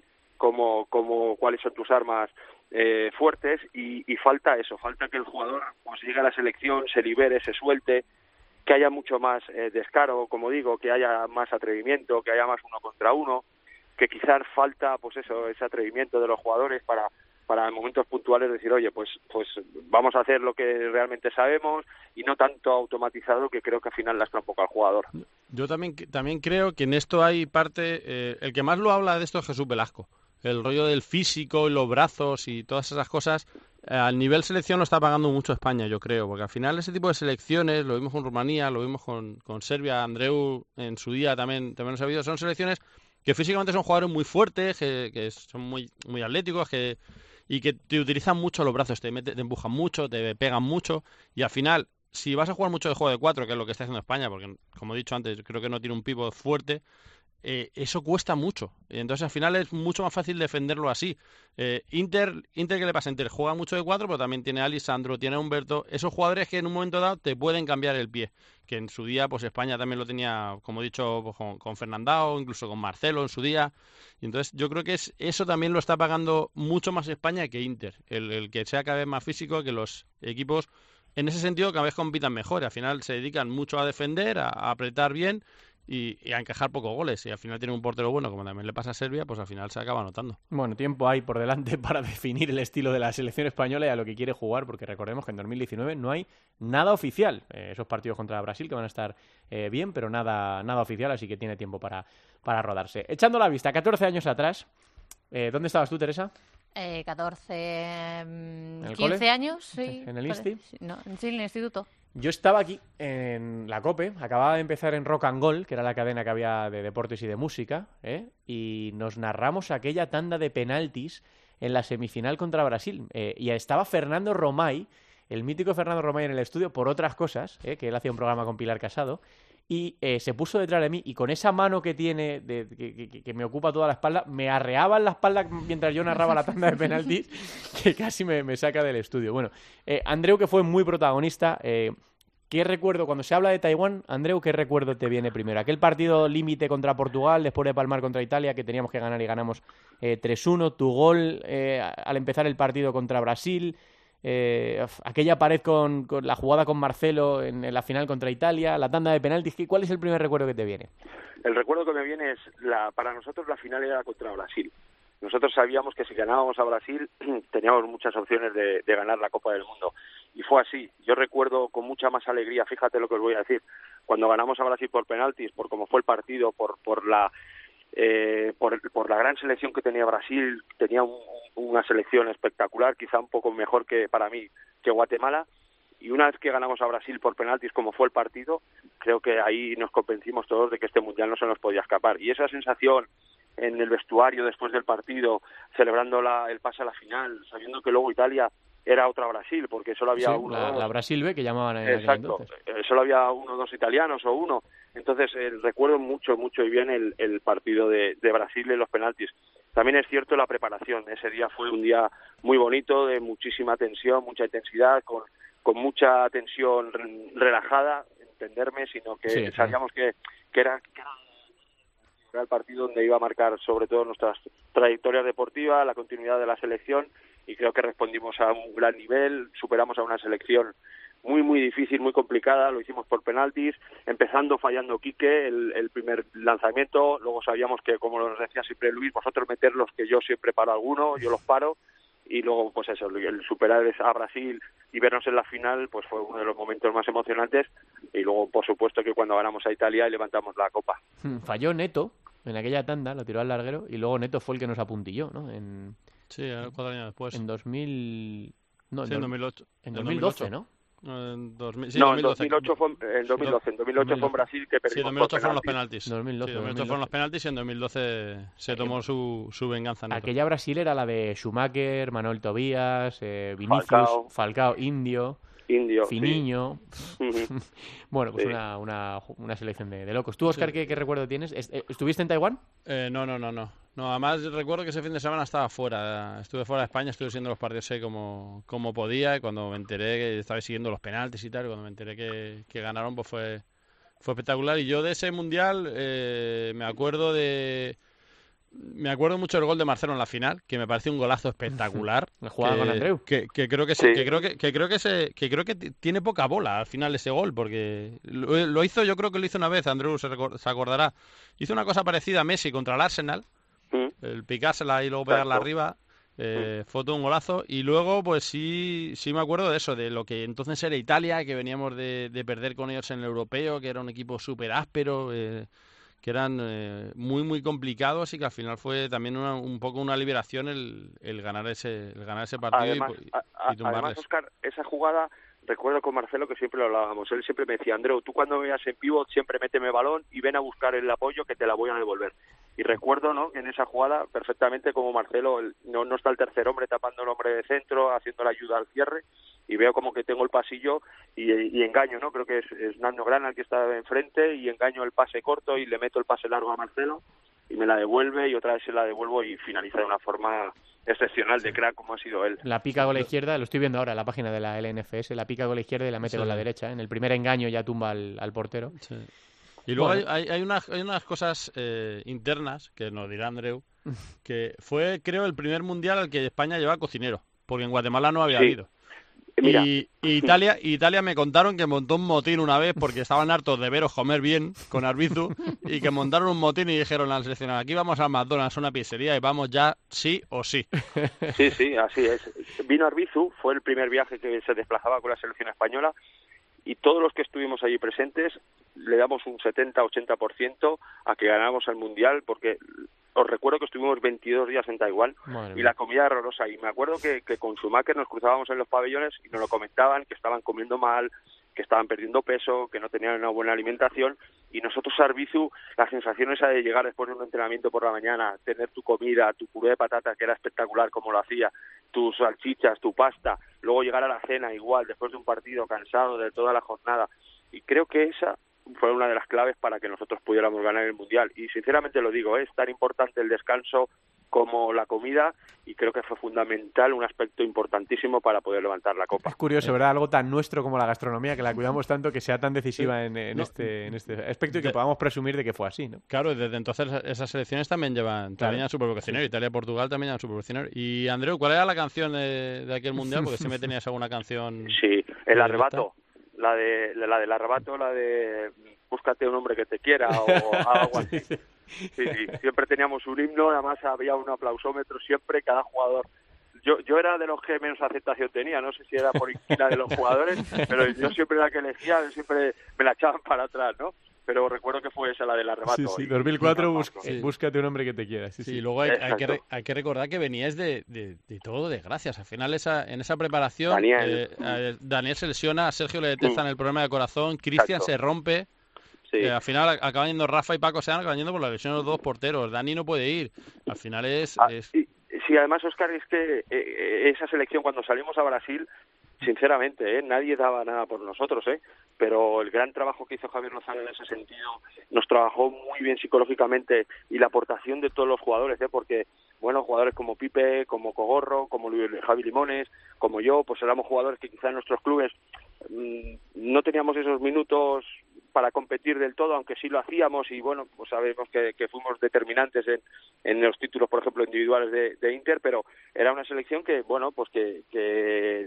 H: cuáles son tus armas fuertes y falta eso, falta que el jugador pues llegue a la selección, se libere, se suelte, que haya mucho más descaro, como digo, que haya más atrevimiento, que haya más 1 contra 1, que quizás falta pues eso, ese atrevimiento de los jugadores para en momentos puntuales decir, oye, pues vamos a hacer lo que realmente sabemos y no tanto automatizado, que creo que al final lastra un poco al jugador.
F: Yo también creo que en esto hay parte, el que más lo habla de esto es Jesús Velasco, el rollo del físico y los brazos y todas esas cosas. Al nivel selección lo está pagando mucho España, yo creo, porque al final ese tipo de selecciones, lo vimos con Rumanía, lo vimos con Serbia, Andreu en su día también lo ha sabido, son selecciones que físicamente son jugadores muy fuertes, que son muy atléticos, y que te utilizan mucho los brazos, te empujan mucho, te pegan mucho, y al final, si vas a jugar mucho de juego de 4, que es lo que está haciendo España, porque como he dicho antes, creo que no tiene un pívot fuerte, eso cuesta mucho. Entonces al final es mucho más fácil defenderlo así. Inter, ¿qué le pasa? Inter juega mucho de 4, pero también tiene a Lisandro, tiene a Humberto, esos jugadores que en un momento dado te pueden cambiar el pie, que en su día pues España también lo tenía, como he dicho, pues, con Fernandao, incluso con Marcelo en su día, y entonces yo creo que eso también lo está pagando mucho más España que Inter, el que sea cada vez más físico, que los equipos en ese sentido cada vez compitan mejor, al final se dedican mucho a defender, a apretar bien y a encajar pocos goles. Y al final tiene un portero bueno, como también le pasa a Serbia, pues al final se acaba anotando.
B: Bueno, tiempo hay por delante para definir el estilo de la selección española y a lo que quiere jugar, porque recordemos que en 2019 no hay nada oficial. Esos partidos contra Brasil que van a estar bien, pero nada oficial, así que tiene tiempo para rodarse. Echando la vista, 14 años atrás, ¿dónde estabas tú, Teresa?
E: 14, 15
B: cole?
E: años, sí.
B: ¿En el INSTI?
E: No, sí, en el instituto.
B: Yo estaba aquí en la COPE, acababa de empezar en Rock and Gold, que era la cadena que había de deportes y de música, y nos narramos aquella tanda de penaltis en la semifinal contra Brasil. Y estaba Fernando Romay, el mítico Fernando Romay en el estudio, por otras cosas, que él hacía un programa con Pilar Casado, y se puso detrás de mí y con esa mano que tiene, que me ocupa toda la espalda, me arreaba en la espalda mientras yo narraba la tanda de penaltis, que casi me saca del estudio. Bueno, Andreu, que fue muy protagonista, ¿qué recuerdo, cuando se habla de Taiwán, Andreu, qué recuerdo te viene primero? Aquel partido límite contra Portugal, después de palmar contra Italia, que teníamos que ganar y ganamos 3-1, tu gol al empezar el partido contra Brasil, aquella pared con la jugada con Marcelo en la final contra Italia, la tanda de penaltis. ¿Cuál es el primer recuerdo que te viene?
H: El recuerdo que me viene es, para nosotros la final era contra Brasil. Nosotros sabíamos que si ganábamos a Brasil teníamos muchas opciones de ganar la Copa del Mundo. Y fue así. Yo recuerdo con mucha más alegría, fíjate lo que os voy a decir, cuando ganamos a Brasil por penaltis, por cómo fue el partido, por la gran selección que tenía Brasil. Tenía una selección espectacular, quizá un poco mejor que para mí que Guatemala, y una vez que ganamos a Brasil por penaltis como fue el partido, creo que ahí nos convencimos todos de que este mundial no se nos podía escapar, y esa sensación en el vestuario después del partido, celebrando el pase a la final, sabiendo que luego Italia era otra Brasil, porque solo había
B: la Brasil B, que llamaban en
H: exacto, solo había 1 o 2 italianos o 1. Entonces recuerdo mucho y bien el partido de Brasil en los penaltis. También es cierto la preparación. Ese día fue un día muy bonito, de muchísima tensión, mucha intensidad, con mucha tensión relajada, entenderme, sino que sabíamos que era el partido donde iba a marcar sobre todo nuestras trayectorias deportivas, la continuidad de la selección, y creo que respondimos a un gran nivel, superamos a una selección muy difícil, muy complicada, lo hicimos por penaltis, empezando fallando Quique el primer lanzamiento, luego sabíamos que, como nos decía siempre Luis, vosotros meterlos, que yo siempre paro alguno, yo los paro, y luego pues eso, el superar a Brasil y vernos en la final pues fue uno de los momentos más emocionantes, y luego por supuesto que cuando ganamos a Italia y levantamos la copa.
B: Falló Neto en aquella tanda, lo tiró al larguero, y luego Neto fue el que nos apuntilló, ¿no?
F: Sí, 4 años después.
B: En 2000... No,
F: sí, en 2008.
B: En 2012, ¿no?
F: En
H: 2012 fue en Brasil, que perdimos.
F: Sí, en 2008 fueron los penaltis.
B: 2012
F: fueron los penaltis, y en 2012 se tomó su venganza.
B: Aquella Brasil era la de Schumacher, Manuel Tobías, Vinicius, Falcao, Indio, Finiño.
H: Sí.
B: Bueno, pues sí. una selección de locos. ¿Tú, Óscar, qué recuerdo tienes? ¿Estuviste en Taiwán?
F: No, además recuerdo que ese fin de semana estaba fuera. Estuve fuera de España, estuve siguiendo los partidos como podía, y cuando me enteré que estaba siguiendo los penaltis y tal, y cuando me enteré que ganaron, pues fue espectacular. Y yo de ese mundial me acuerdo mucho del gol de Marcelo en la final, que me pareció un golazo espectacular.
B: La jugada con Andreu.
F: Que creo que tiene poca bola al final ese gol, porque lo hizo, yo creo que lo hizo una vez, Andreu se acordará. Hizo una cosa parecida a Messi contra el Arsenal, el picársela y luego pegarla arriba. Fue todo un golazo. Y luego pues sí me acuerdo de eso, de lo que entonces era Italia, que veníamos de perder con ellos en el europeo, que era un equipo súper áspero, que eran muy complicados, y que al final fue también un poco una liberación el ganar ese partido.
H: Además,
F: y tumbarles.
H: Además, Óscar, esa jugada, recuerdo con Marcelo que siempre lo hablábamos, él siempre me decía: Andreu, tú cuando me veas en pívot siempre méteme balón y ven a buscar el apoyo, que te la voy a devolver. Y recuerdo, ¿no?, que en esa jugada perfectamente como Marcelo no está el tercer hombre tapando el hombre de centro, haciendo la ayuda al cierre, y veo como que tengo el pasillo y engaño, ¿no? Creo que es Nando Grana el que está enfrente, y engaño el pase corto y le meto el pase largo a Marcelo y me la devuelve, y otra vez se la devuelvo y finaliza de una forma excepcional, de crack como ha sido él.
B: La pica con la izquierda, lo estoy viendo ahora en la página de la LNFS, la pica con la izquierda y la mete con la derecha. En el primer engaño ya tumba al portero.
F: Sí. Y luego hay unas cosas internas, que nos dirá Andreu, que fue, creo, el primer mundial al que España llevaba cocinero, porque en Guatemala no había habido.
H: Mira.
F: Y Italia me contaron que montó un motín una vez porque estaban hartos de veros comer bien con Arbizu, y que montaron un motín y dijeron al seleccionado: aquí vamos al McDonald's, una pizzería, y vamos ya sí o sí.
H: Sí, así es. Vino Arbizu, fue el primer viaje que se desplazaba con la selección española, y todos los que estuvimos allí presentes le damos un 70-80% a que ganáramos el Mundial, porque os recuerdo que estuvimos 22 días en Taiwán y la comida era horrorosa. Y me acuerdo que con Schumacher nos cruzábamos en los pabellones y nos lo comentaban, que estaban comiendo mal, que estaban perdiendo peso, que no tenían una buena alimentación. Y nosotros, Arbizu, la sensación esa de llegar después de un entrenamiento por la mañana, tener tu comida, tu puré de patata, que era espectacular como lo hacía, tus salchichas, tu pasta, luego llegar a la cena igual, después de un partido cansado de toda la jornada. Y creo que esa fue una de las claves para que nosotros pudiéramos ganar el Mundial. Y sinceramente lo digo, es tan importante el descanso como la comida, y creo que fue fundamental, un aspecto importantísimo para poder levantar la copa.
B: Es curioso, ¿verdad? Algo tan nuestro como la gastronomía, que la cuidamos tanto, que sea tan decisiva en este aspecto, y que podamos presumir de que fue así, ¿no?
F: Claro, desde entonces esas selecciones también llevan su propio cocinero.
B: Sí.
F: Italia y Portugal también llevan su propio cocinero. Y Andreu, ¿cuál era la canción de aquel Mundial? Porque siempre tenías alguna canción.
H: Sí, el arrebato. La del arrebato, la de búscate un hombre que te quiera o algo así. Sí, siempre teníamos un himno, además había un aplausómetro siempre, cada jugador. Yo era de los que menos aceptación tenía, no sé si era por inquina de los jugadores, pero yo siempre era que elegía, siempre me la echaban para atrás, ¿no? Pero recuerdo que fue esa la del arrebato.
B: Sí, 2004, búscate un hombre que te quiera.
F: Sí, luego hay que recordar que veníais de todo de gracias. Al final en esa preparación, Daniel se lesiona, a Sergio le detectan el problema de corazón, Cristian se rompe. Sí. Al final acaban yendo Rafa y Paco, acaban yendo por la lesión de los dos porteros. Dani no puede ir. Al final
H: Sí, además, Óscar, es que esa selección, cuando salimos a Brasil, sinceramente, nadie daba nada por nosotros, pero el gran trabajo que hizo Javier Lozano en ese sentido, nos trabajó muy bien psicológicamente, y la aportación de todos los jugadores, porque, bueno, jugadores como Pipe, como Cogorro, como Javi Limones, como yo, pues éramos jugadores que quizá en nuestros clubes no teníamos esos minutos para competir del todo, aunque sí lo hacíamos, y bueno, pues sabemos que fuimos determinantes en los títulos, por ejemplo, individuales de Inter, pero era una selección que, bueno, pues que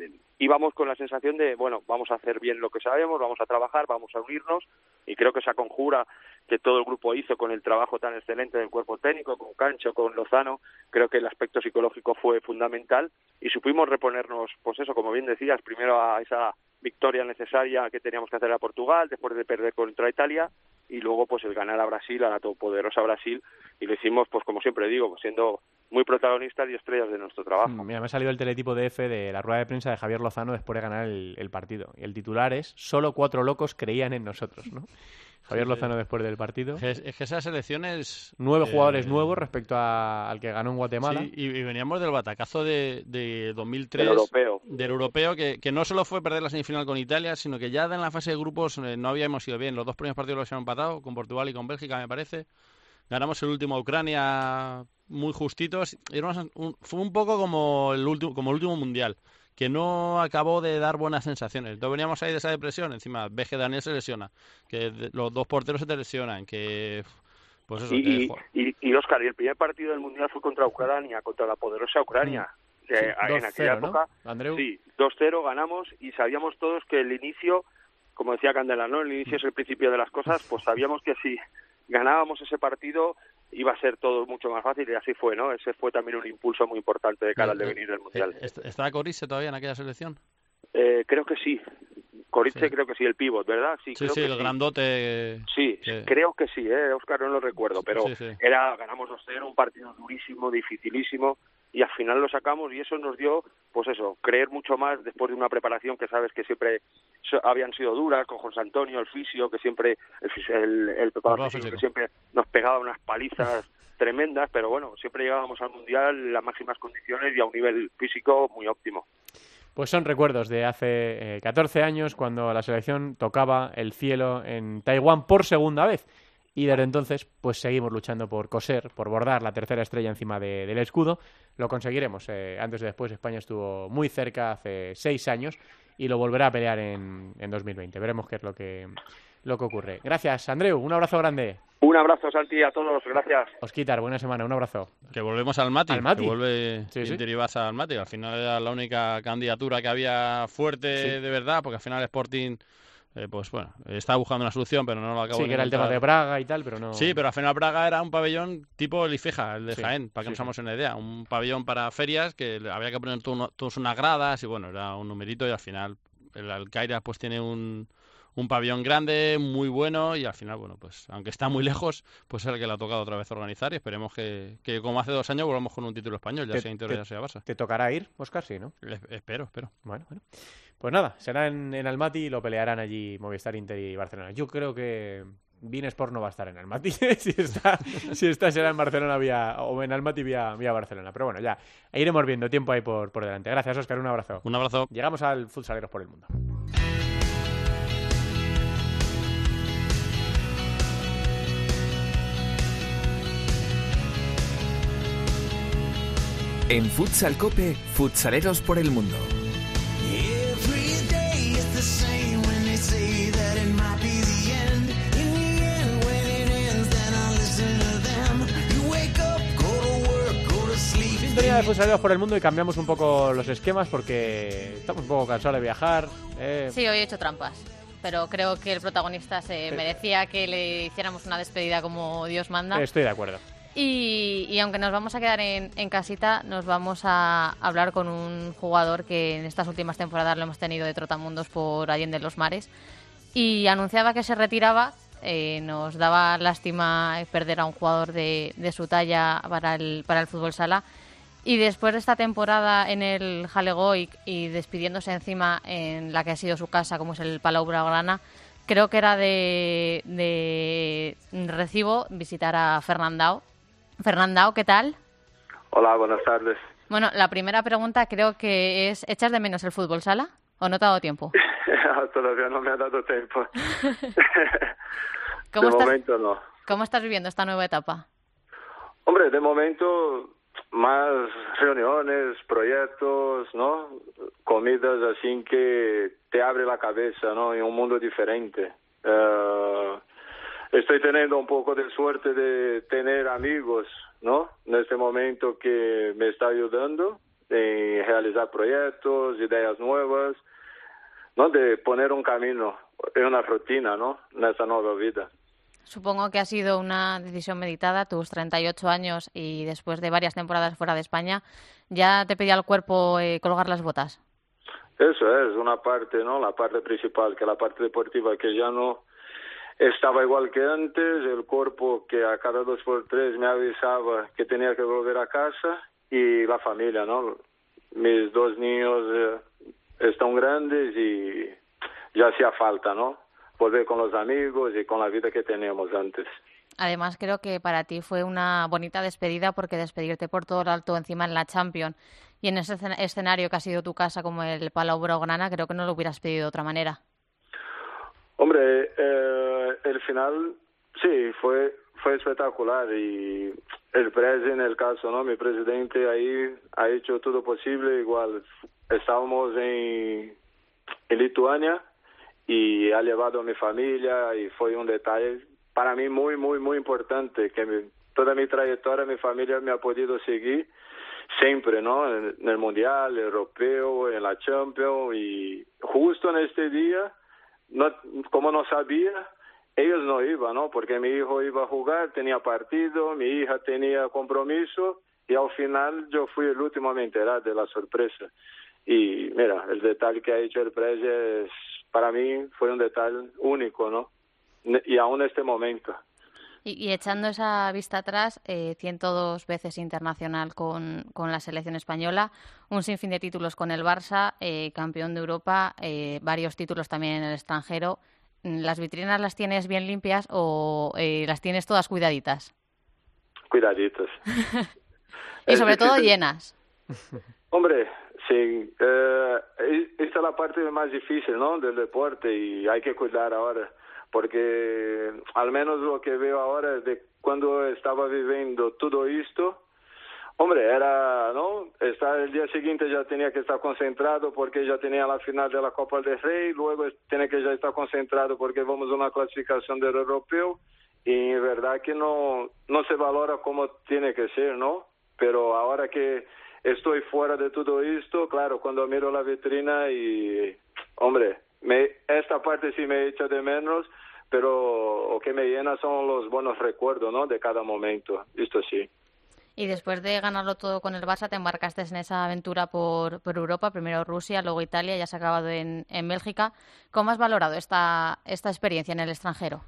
H: vamos con la sensación de, bueno, vamos a hacer bien lo que sabemos, vamos a trabajar, vamos a unirnos, y creo que esa conjura que todo el grupo hizo con el trabajo tan excelente del cuerpo técnico, con Cancho, con Lozano, creo que el aspecto psicológico fue fundamental y supimos reponernos, pues eso, como bien decías, primero a esa victoria necesaria que teníamos que hacer a Portugal, después de perder contra Italia, y luego pues el ganar a Brasil, a la todopoderosa Brasil, y lo hicimos, pues como siempre digo, siendo muy protagonistas y estrellas de nuestro trabajo.
B: Mira, me ha salido el teletipo de F de la rueda de prensa de Javier Lozano después de ganar el partido. Y el titular es: solo 4 locos creían en nosotros, ¿no? Javier Lozano después del partido.
F: Es que esas elecciones...
B: 9 jugadores nuevos respecto al que ganó en Guatemala.
F: Sí, y veníamos del batacazo de 2003. Del europeo, que no solo fue perder la semifinal con Italia, sino que ya en la fase de grupos no habíamos ido bien. Los 2 primeros partidos los habíamos empatado, con Portugal y con Bélgica, me parece. Ganamos el último a Ucrania muy justitos. Fue un poco como el último mundial, que no acabó de dar buenas sensaciones. Entonces veníamos ahí de esa depresión. Encima, BG Daniel se lesiona, que los 2 porteros se te lesionan, que... Pues eso,
H: y Óscar, y el primer partido del mundial fue contra Ucrania, contra la poderosa Ucrania.
B: Sí,
H: en aquella época,
B: ¿no, Andreu?
H: Sí, 2-0 ganamos, y sabíamos todos que el inicio, como decía Candela, ¿no? El inicio es el principio de las cosas. Pues sabíamos que si ganábamos ese partido iba a ser todo mucho más fácil, y así fue, ¿no? Ese fue también un impulso muy importante de cara al devenir del mundial.
F: ¿Estaba Corice todavía en aquella selección?
H: Creo que sí. Corice, sí. Creo que sí, el pívot, ¿verdad?
F: Sí, el grandote.
H: Sí, creo que sí, Óscar, no lo recuerdo, pero ganamos 2-0, un partido durísimo, dificilísimo, y al final lo sacamos, y eso nos dio, pues eso, creer mucho más después de una preparación que sabes que siempre habían sido duras, con José Antonio, el fisio, que siempre, el preparador físico, que siempre nos pegaba unas palizas tremendas, pero bueno, siempre llegábamos al Mundial en las máximas condiciones y a un nivel físico muy óptimo.
B: Pues son recuerdos de hace 14 años, cuando la selección tocaba el cielo en Taiwán por segunda vez. Y desde entonces, pues seguimos luchando por coser, por bordar la tercera estrella encima del escudo. Lo conseguiremos. Antes o después, España estuvo muy cerca hace 6 años y lo volverá a pelear en 2020. Veremos qué es lo que ocurre. Gracias, Andreu. Un abrazo grande.
H: Un abrazo, Santi, a todos. Gracias.
B: Osquitar, buena semana. Un abrazo.
F: Que volvemos al Mati.
B: Que
F: vuelve Inter y Barça al Mati. Al final era la única candidatura que había fuerte de verdad, porque al final Sporting... pues bueno, estaba buscando una solución, pero no lo acabó.
B: Sí, que era el tema de Braga y tal, pero no...
F: Sí, pero al final Braga era un pabellón tipo el Ifeja, el de Jaén, para que nos hagamos una idea. Un pabellón para ferias que había que poner todos unas gradas y bueno, era un numerito, y al final el Alcaira pues tiene un pabellón grande, muy bueno, y al final, bueno, pues aunque está muy lejos, pues es el que le ha tocado otra vez organizar, y esperemos que como hace 2 años volvamos con un título español, ya sea Inter o ya sea Barça.
B: ¿Te tocará ir, Óscar? Sí, ¿no?
F: Espero.
B: Bueno. Pues nada, será en Almaty y lo pelearán allí Movistar, Inter y Barcelona. Yo creo que Beansport no va a estar en Almaty. si está será en Barcelona o en Almaty vía Barcelona. Pero bueno, ya iremos viendo, tiempo ahí por delante. Gracias, Óscar, un abrazo.
F: Un abrazo.
B: Llegamos al Futsaleros por el Mundo.
A: En Futsal Cope, Futsaleros por el Mundo.
B: Sintonía de Futsaleros por el Mundo, y cambiamos un poco los esquemas porque estamos un poco cansados de viajar.
E: Sí, hoy he hecho trampas, pero creo que el protagonista se merecía que le hiciéramos una despedida como Dios manda.
B: Estoy de acuerdo.
E: Y aunque nos vamos a quedar en casita, nos vamos a hablar con un jugador que en estas últimas temporadas lo hemos tenido de trotamundos por Allende los Mares, y anunciaba que se retiraba. Nos daba lástima perder a un jugador de su talla para el fútbol sala, y después de esta temporada en el Jalegoic y despidiéndose encima en la que ha sido su casa, como es el Palau Blaugrana, creo que era de recibo visitar a Fernandao. Fernandao, ¿qué tal?
I: Hola, buenas tardes.
E: Bueno, la primera pregunta creo que es: ¿echas de menos el fútbol sala o no te ha dado tiempo?
I: Todavía no me ha dado tiempo.
E: Momento no. ¿Cómo estás viviendo esta nueva etapa?
I: Hombre, de momento más reuniones, proyectos, ¿no? Comidas así que te abre la cabeza, ¿no? En un mundo diferente. Estoy teniendo un poco de suerte de tener amigos, ¿no? En este momento que me está ayudando, en realizar proyectos, ideas nuevas, ¿no? De poner un camino, una rutina, ¿no? En esa nueva vida.
E: Supongo que ha sido una decisión meditada, tus 38 años y después de varias temporadas fuera de España, ¿ya te pedía el cuerpo colgar las botas?
I: Eso es una parte, ¿no? La parte principal, que la parte deportiva, que ya no estaba igual que antes, el cuerpo que a cada 2x3 me avisaba que tenía que volver a casa, y la familia, ¿no? Mis 2 niños están grandes y ya hacía falta, ¿no? Volver con los amigos y con la vida que teníamos antes.
E: Además, creo que para ti fue una bonita despedida, porque despedirte por todo lo alto encima en la Champions y en ese escenario que ha sido tu casa como el Palau Blaugrana, creo que no lo hubieras pedido de otra manera.
I: Hombre, el final sí, fue espectacular, y el presidente, en el caso, ¿no? Mi presidente ahí ha hecho todo posible. Igual estábamos en Lituania y ha llevado a mi familia, y fue un detalle para mí muy, muy, muy importante, que toda mi trayectoria, mi familia me ha podido seguir siempre, ¿no? En el Mundial, Europeo, en la Champions, y justo en este día, no, como no sabía, ellos no iban, ¿no? Porque mi hijo iba a jugar, tenía partido, mi hija tenía compromiso, y al final yo fui el último a me enterar de la sorpresa. Y mira, el detalle que ha hecho el Prez para mí fue un detalle único, ¿no? Y aún en este momento.
E: Y echando esa vista atrás, 102 veces internacional con la selección española, un sinfín de títulos con el Barça, campeón de Europa, varios títulos también en el extranjero. ¿Las vitrinas las tienes bien limpias o las tienes todas cuidaditas?
I: Cuidaditas.
E: Y sobre todo llenas.
I: Hombre, sí. Esta es la parte más difícil, ¿no? Del deporte, y hay que cuidar ahora. Porque al menos lo que veo ahora es de cuando estaba viviendo todo esto, hombre, era, ¿no? El día siguiente ya tenía que estar concentrado porque ya tenía la final de la Copa del Rey, luego tiene que ya estar concentrado porque vamos a una clasificación del europeo, y en verdad que no se valora como tiene que ser, ¿no? Pero ahora que estoy fuera de todo esto, claro, cuando miro la vitrina y, hombre, esta parte sí me echa de menos, pero lo que me llena son los buenos recuerdos, ¿no? De cada momento, esto sí.
E: Y después de ganarlo todo con el Barça, te embarcaste en esa aventura por Europa, primero Rusia, luego Italia, y has acabado en Bélgica. ¿Cómo has valorado esta experiencia en el extranjero?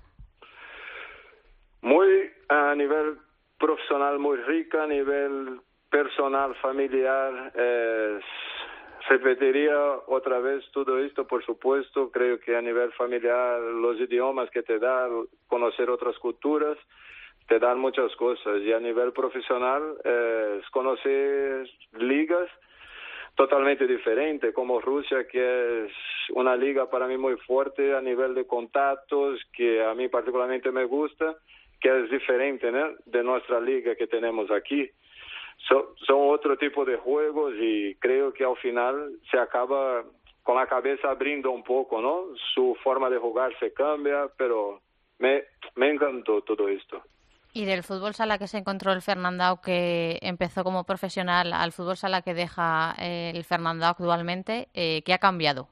I: Muy, a nivel profesional, muy rica, a nivel personal, familiar, repetiría otra vez todo esto, por supuesto. Creo que a nivel familiar, los idiomas que te da, conocer otras culturas, te dan muchas cosas. Y a nivel profesional, conocer ligas totalmente diferentes, como Rusia, que es una liga para mí muy fuerte a nivel de contactos, que a mí particularmente me gusta, que es diferente, ¿no? De nuestra liga que tenemos aquí. Son otro tipo de juegos, y creo que al final se acaba con la cabeza abriendo un poco, ¿no? Su forma de jugar se cambia, pero me encantó todo esto.
E: Y del fútbol sala que se encontró el Fernandao, que empezó como profesional, al fútbol sala que deja el Fernandao actualmente, ¿qué ha cambiado?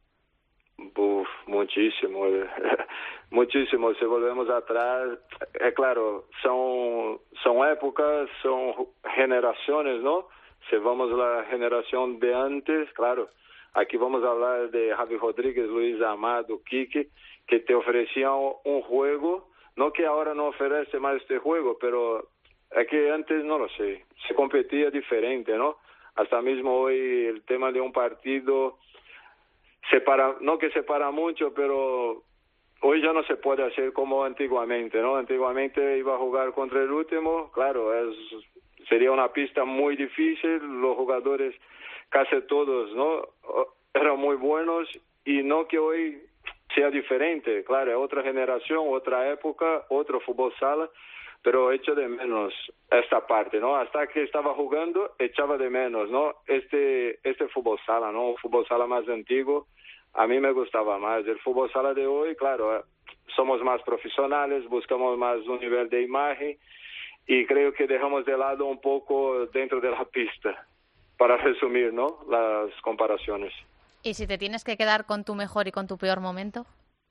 I: Muchísimo. Muchísimo. Si volvemos atrás, claro, son épocas, son generaciones, ¿no? Si vamos a la generación de antes, claro, aquí vamos a hablar de Javi Rodríguez, Luis Amado, Quique, que te ofrecían un juego, no que ahora no ofrece más este juego, pero es que antes, no lo sé, se competía diferente, ¿no? Hasta mismo hoy el tema de un partido no que separa mucho, pero hoy ya no se puede hacer como antiguamente, ¿no? Antiguamente iba a jugar contra el último, claro, sería una pista muy difícil, los jugadores casi todos, ¿no? Eran muy buenos, y no que hoy sea diferente, claro, es otra generación, otra época, otro fútbol sala, pero echo de menos esta parte, ¿no? Hasta que estaba jugando, echaba de menos, ¿no? Este fútbol sala, ¿no? Un fútbol sala más antiguo, a mí me gustaba más. El fútbol sala de hoy, claro, somos más profesionales, buscamos más un nivel de imagen, y creo que dejamos de lado un poco dentro de la pista. para resumir, ¿no?, las comparaciones.
E: ¿Y si te tienes que quedar con tu mejor y con tu peor momento?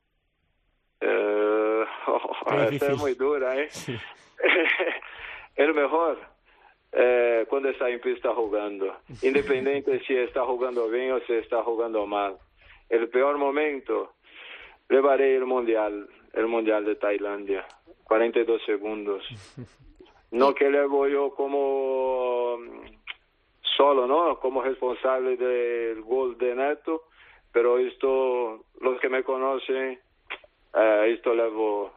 I: Esta es muy dura, ¿eh? Sí. El mejor, cuando está en pista jugando, independiente si está jugando bien o si está jugando mal. El peor momento, llevaré el mundial de Tailandia, 42 segundos. No que llevo yo como solo, ¿no?, como responsable del gol de Neto, pero esto, los que me conocen, esto llevo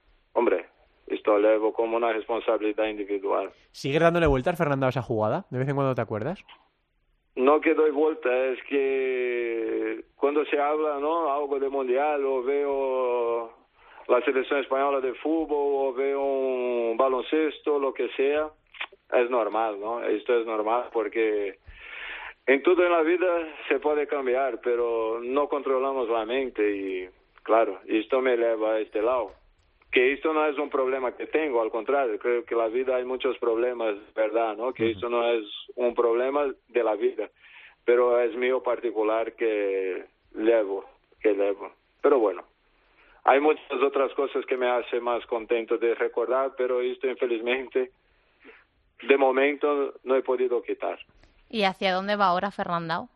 I: como una responsabilidad individual.
B: ¿Sigues dándole vueltas, Fernando, a esa jugada? ¿De vez en cuando te acuerdas?
I: No que doy vuelta, es que cuando se habla, ¿no?, algo de mundial, o veo la selección española de fútbol, o veo un baloncesto, lo que sea, es normal, ¿no? Esto es normal porque en todo en la vida se puede cambiar, pero no controlamos la mente y, claro, esto me lleva a este lado. Que esto no es un problema que tengo, al contrario, creo que en la vida hay muchos problemas, ¿verdad?, ¿no? Que esto no es un problema de la vida, pero es mío particular que llevo. Pero bueno, hay muchas otras cosas que me hacen más contento de recordar, pero esto infelizmente, de momento, no he podido quitar.
E: ¿Y hacia dónde va ahora Fernando?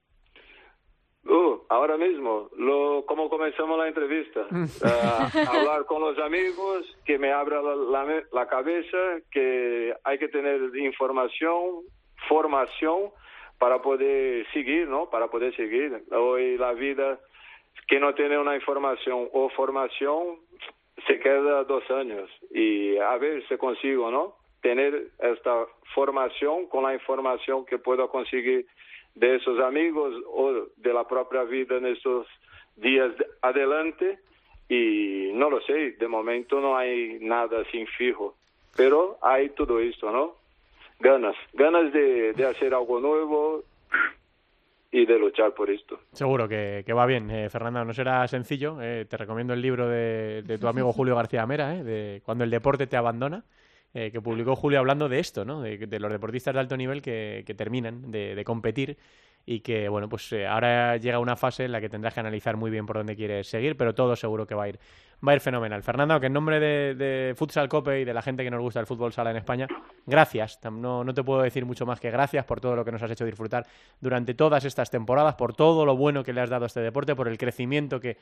I: Ahora mismo, como comenzamos la entrevista, hablar con los amigos, que me abra la cabeza, que hay que tener formación para poder seguir, ¿no? Para poder seguir. Hoy la vida que no tiene una información o formación se queda 2 años y a ver si consigo, ¿no?, tener esta formación con la información que puedo conseguir de esos amigos o de la propia vida en estos días adelante, y no lo sé, de momento no hay nada sin fijo, pero hay todo esto, ¿no? Ganas de hacer algo nuevo y de luchar por esto.
B: Seguro que va bien, Fernando, no será sencillo. Te recomiendo el libro de tu amigo Julio García Mera, de Cuando el deporte te abandona, que publicó Julio hablando de esto, ¿no?, de los deportistas de alto nivel que terminan de competir y que, bueno, pues ahora llega una fase en la que tendrás que analizar muy bien por dónde quieres seguir, pero todo seguro que va a ir fenomenal. Fernando, que en nombre de Futsal Cope y de la gente que nos gusta el fútbol sala en España, gracias. No te puedo decir mucho más que gracias por todo lo que nos has hecho disfrutar durante todas estas temporadas, por todo lo bueno que le has dado a este deporte, por el crecimiento que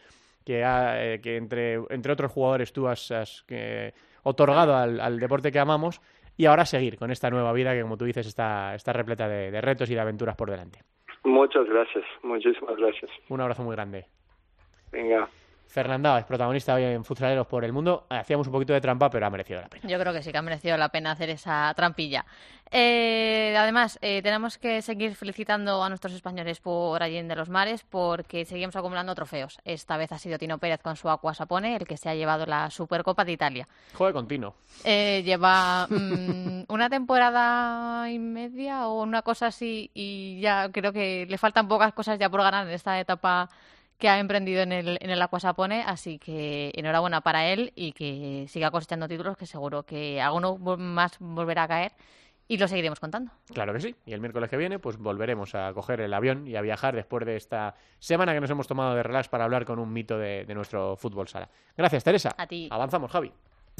B: entre otros jugadores tú has otorgado al deporte que amamos, y ahora seguir con esta nueva vida que, como tú dices, está repleta de retos y de aventuras por delante.
I: Muchas gracias, muchísimas gracias.
B: Un abrazo muy grande.
I: Venga.
B: Fernando es protagonista hoy en Futsaleros por el Mundo. Hacíamos un poquito de trampa, pero ha merecido la pena.
E: Yo creo que sí que ha merecido la pena hacer esa trampilla. Además, tenemos que seguir felicitando a nuestros españoles por Allende los Mares, porque seguimos acumulando trofeos. Esta vez ha sido Tino Pérez con su Acqua Sapone el que se ha llevado la Supercopa de Italia.
B: Joder con Tino.
E: Lleva una temporada y media o una cosa así, y ya creo que le faltan pocas cosas ya por ganar en esta etapa que ha emprendido en el Acqua Sapone, así que enhorabuena para él y que siga cosechando títulos, que seguro que alguno más volverá a caer y lo seguiremos contando.
B: Claro que sí, y el miércoles que viene pues volveremos a coger el avión y a viajar después de esta semana que nos hemos tomado de relax para hablar con un mito de nuestro fútbol sala. Gracias, Teresa.
E: A ti.
B: Avanzamos, Javi.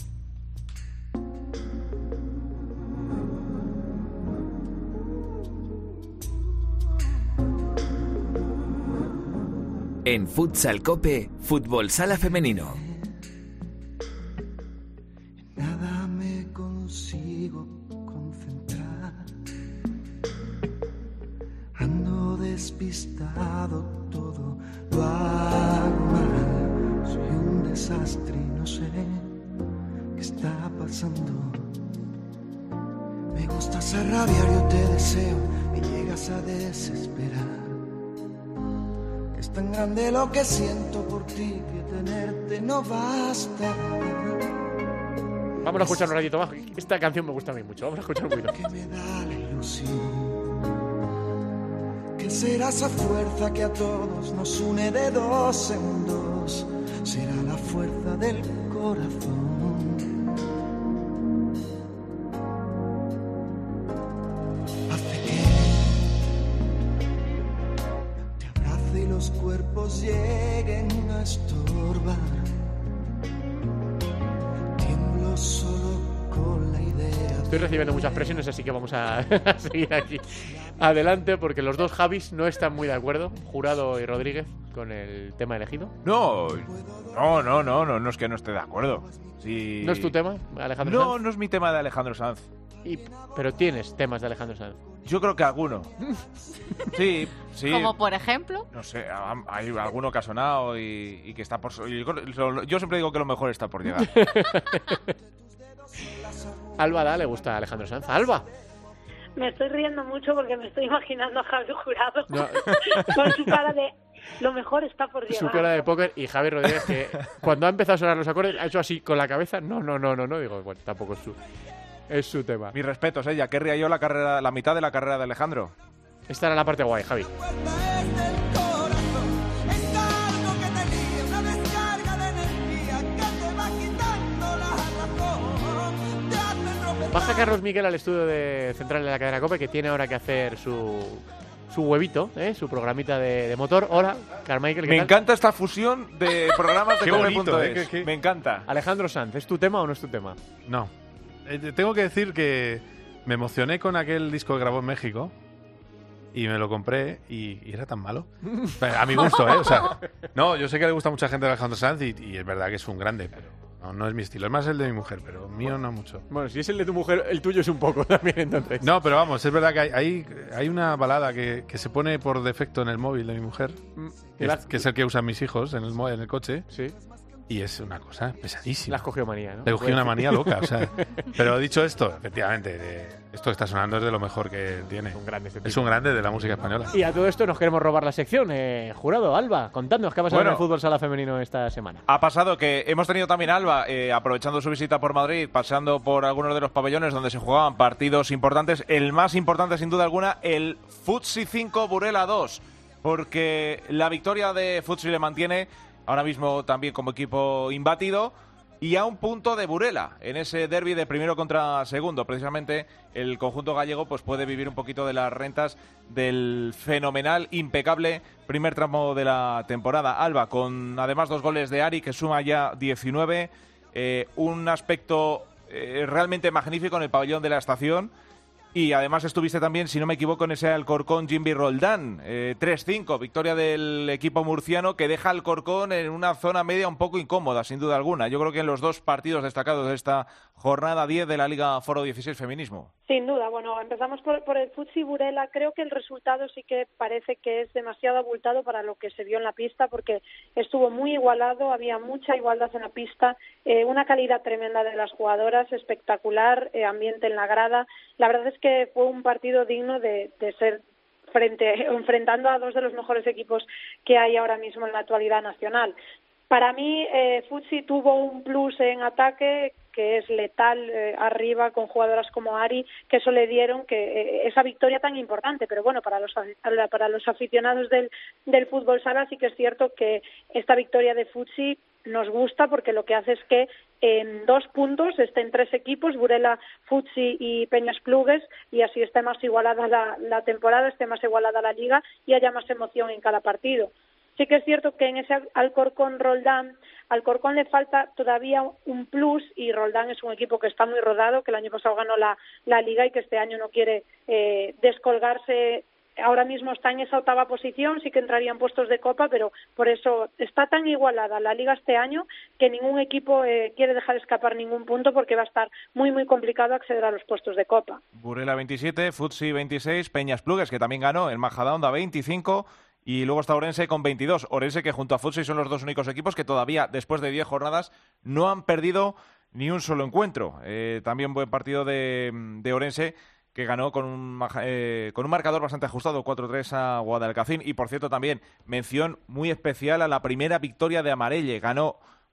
A: En Futsal Cope, Fútbol Sala Femenino.
C: Nada me consigo concentrar. Ando despistado, todo lo hago mal. Soy un desastre y no sé qué está pasando. Me gustas a rabiar, yo te deseo, me llegas a desesperar. Es tan grande lo que siento por ti que tenerte no basta.
B: Vamos a escuchar un ratito más. Esta canción me gusta a mí mucho. Vamos a escuchar un poquito.
C: Que me da la ilusión. Que será esa fuerza que a todos nos une de 2 en 2. Será la fuerza del corazón. Hace que cuerpos lleguen a estorbar. Tiemblo solo con la idea.
B: Estoy recibiendo muchas presiones, así que vamos a seguir aquí adelante, porque los dos Javis no están muy de acuerdo, Jurado y Rodríguez, con el tema elegido.
J: No es que no esté de acuerdo. Sí.
B: ¿No es tu tema, Alejandro Sanz?
J: No es mi tema de Alejandro Sanz.
B: Pero tienes temas de Alejandro Sanz.
J: Yo creo que alguno. Sí.
E: ¿Como por ejemplo?
J: No sé, hay alguno que ha sonado y que está por... Yo siempre digo que lo mejor está por llegar.
B: Alba le gusta a Alejandro Sanz. ¡Alba!
K: Me estoy riendo mucho porque me estoy imaginando a Javi Jurado con su cara de lo mejor está por llegar.
B: Su cara de póker, y Javi Rodríguez, que cuando ha empezado a sonar los acordes ha hecho así con la cabeza. No. Digo, bueno, tampoco es su tema.
J: Mis respetos, ya querría yo la mitad de la carrera de Alejandro.
B: Esta era la parte guay, Javi. Baja Carlos Miguel al estudio de central de la cadena COPE, que tiene ahora que hacer su huevito, su programita de motor. Hola, Carmichael, ¿qué
J: Me
B: tal?
J: encanta esta fusión de programas de
F: Qué bonito,
J: COPE.es. Me encanta.
B: Alejandro Sanz, ¿es tu tema o no es tu tema?
L: No. Tengo que decir que me emocioné con aquel disco que grabó en México y me lo compré y era tan malo. A mi gusto, O sea, no, yo sé que le gusta a mucha gente de Alejandro Sanz y es verdad que es un grande, pero no es mi estilo. Es más el de mi mujer, pero mío no mucho.
B: Bueno, si es el de tu mujer, el tuyo es un poco también, entonces.
L: No, pero vamos, es verdad que hay una balada que se pone por defecto en el móvil de mi mujer, que es el que usan mis hijos en el coche.
B: Sí.
L: Y es una cosa pesadísima.
B: Le has cogido manía, ¿no?
L: Le cogí una manía loca, o sea. Pero dicho esto, efectivamente, esto que está sonando es de lo mejor que tiene. Es un grande de la música española.
B: Y a todo esto nos queremos robar la sección. Jurado, Alba, contadnos qué ha pasado en el fútbol sala femenino esta semana.
J: Ha pasado que hemos tenido también a Alba, aprovechando su visita por Madrid, pasando por algunos de los pabellones donde se jugaban partidos importantes. El más importante, sin duda alguna, el Futsi 5, Burela 2. Porque la victoria de Futsi le mantiene ahora mismo también como equipo imbatido y a un punto de Burela en ese derbi de primero contra segundo. Precisamente el conjunto gallego pues puede vivir un poquito de las rentas del fenomenal, impecable primer tramo de la temporada. Alba, con además 2 goles de Ari, que suma ya 19, un aspecto realmente magnífico en el pabellón de la Estación. Y además estuviste también, si no me equivoco, en ese Alcorcón Jimby Roldán. 3-5, victoria del equipo murciano, que deja al Alcorcón en una zona media un poco incómoda, sin duda alguna. Yo creo que en los 2 partidos destacados de esta jornada 10 de la Liga Foro 16 Feminismo.
K: Sin duda, bueno, empezamos por el Futsi Burela. Creo que el resultado sí que parece que es demasiado abultado para lo que se vio en la pista, porque estuvo muy igualado, había mucha igualdad en la pista, una calidad tremenda de las jugadoras, espectacular, ambiente en la grada. La verdad es que fue un partido digno de ser enfrentando a 2 de los mejores equipos que hay ahora mismo en la actualidad nacional. Para mí, Futsi tuvo un plus en ataque que es letal arriba con jugadoras como Ari, que eso le dieron esa victoria tan importante. Pero bueno, para los aficionados del fútbol sala sí que es cierto que esta victoria de Futsi nos gusta, porque lo que hace es que en 2 puntos estén 3 equipos, Burela, Futsi y Peñas Plugues, y así esté más igualada la temporada, esté más igualada la liga y haya más emoción en cada partido. Sí que es cierto que en ese Alcorcón-Roldán, Alcorcón le falta todavía un plus, y Roldán es un equipo que está muy rodado, que el año pasado ganó la liga y que este año no quiere descolgarse. Ahora mismo está en esa 8ª posición, sí que entraría en puestos de Copa, pero por eso está tan igualada la Liga este año que ningún equipo quiere dejar escapar ningún punto, porque va a estar muy, muy complicado acceder a los puestos de Copa.
J: Burela 27, Futsi 26, Peñas Plugues, que también ganó, el Majadahonda 25, y luego está Orense con 22. Orense, que junto a Futsi son los 2 únicos equipos que todavía, después de 10 jornadas, no han perdido ni un solo encuentro. También buen partido de Orense, que ganó con un marcador bastante ajustado, 4-3 a Guadalcacín. Y, por cierto, también mención muy especial a la primera victoria de Amarelle. Ganó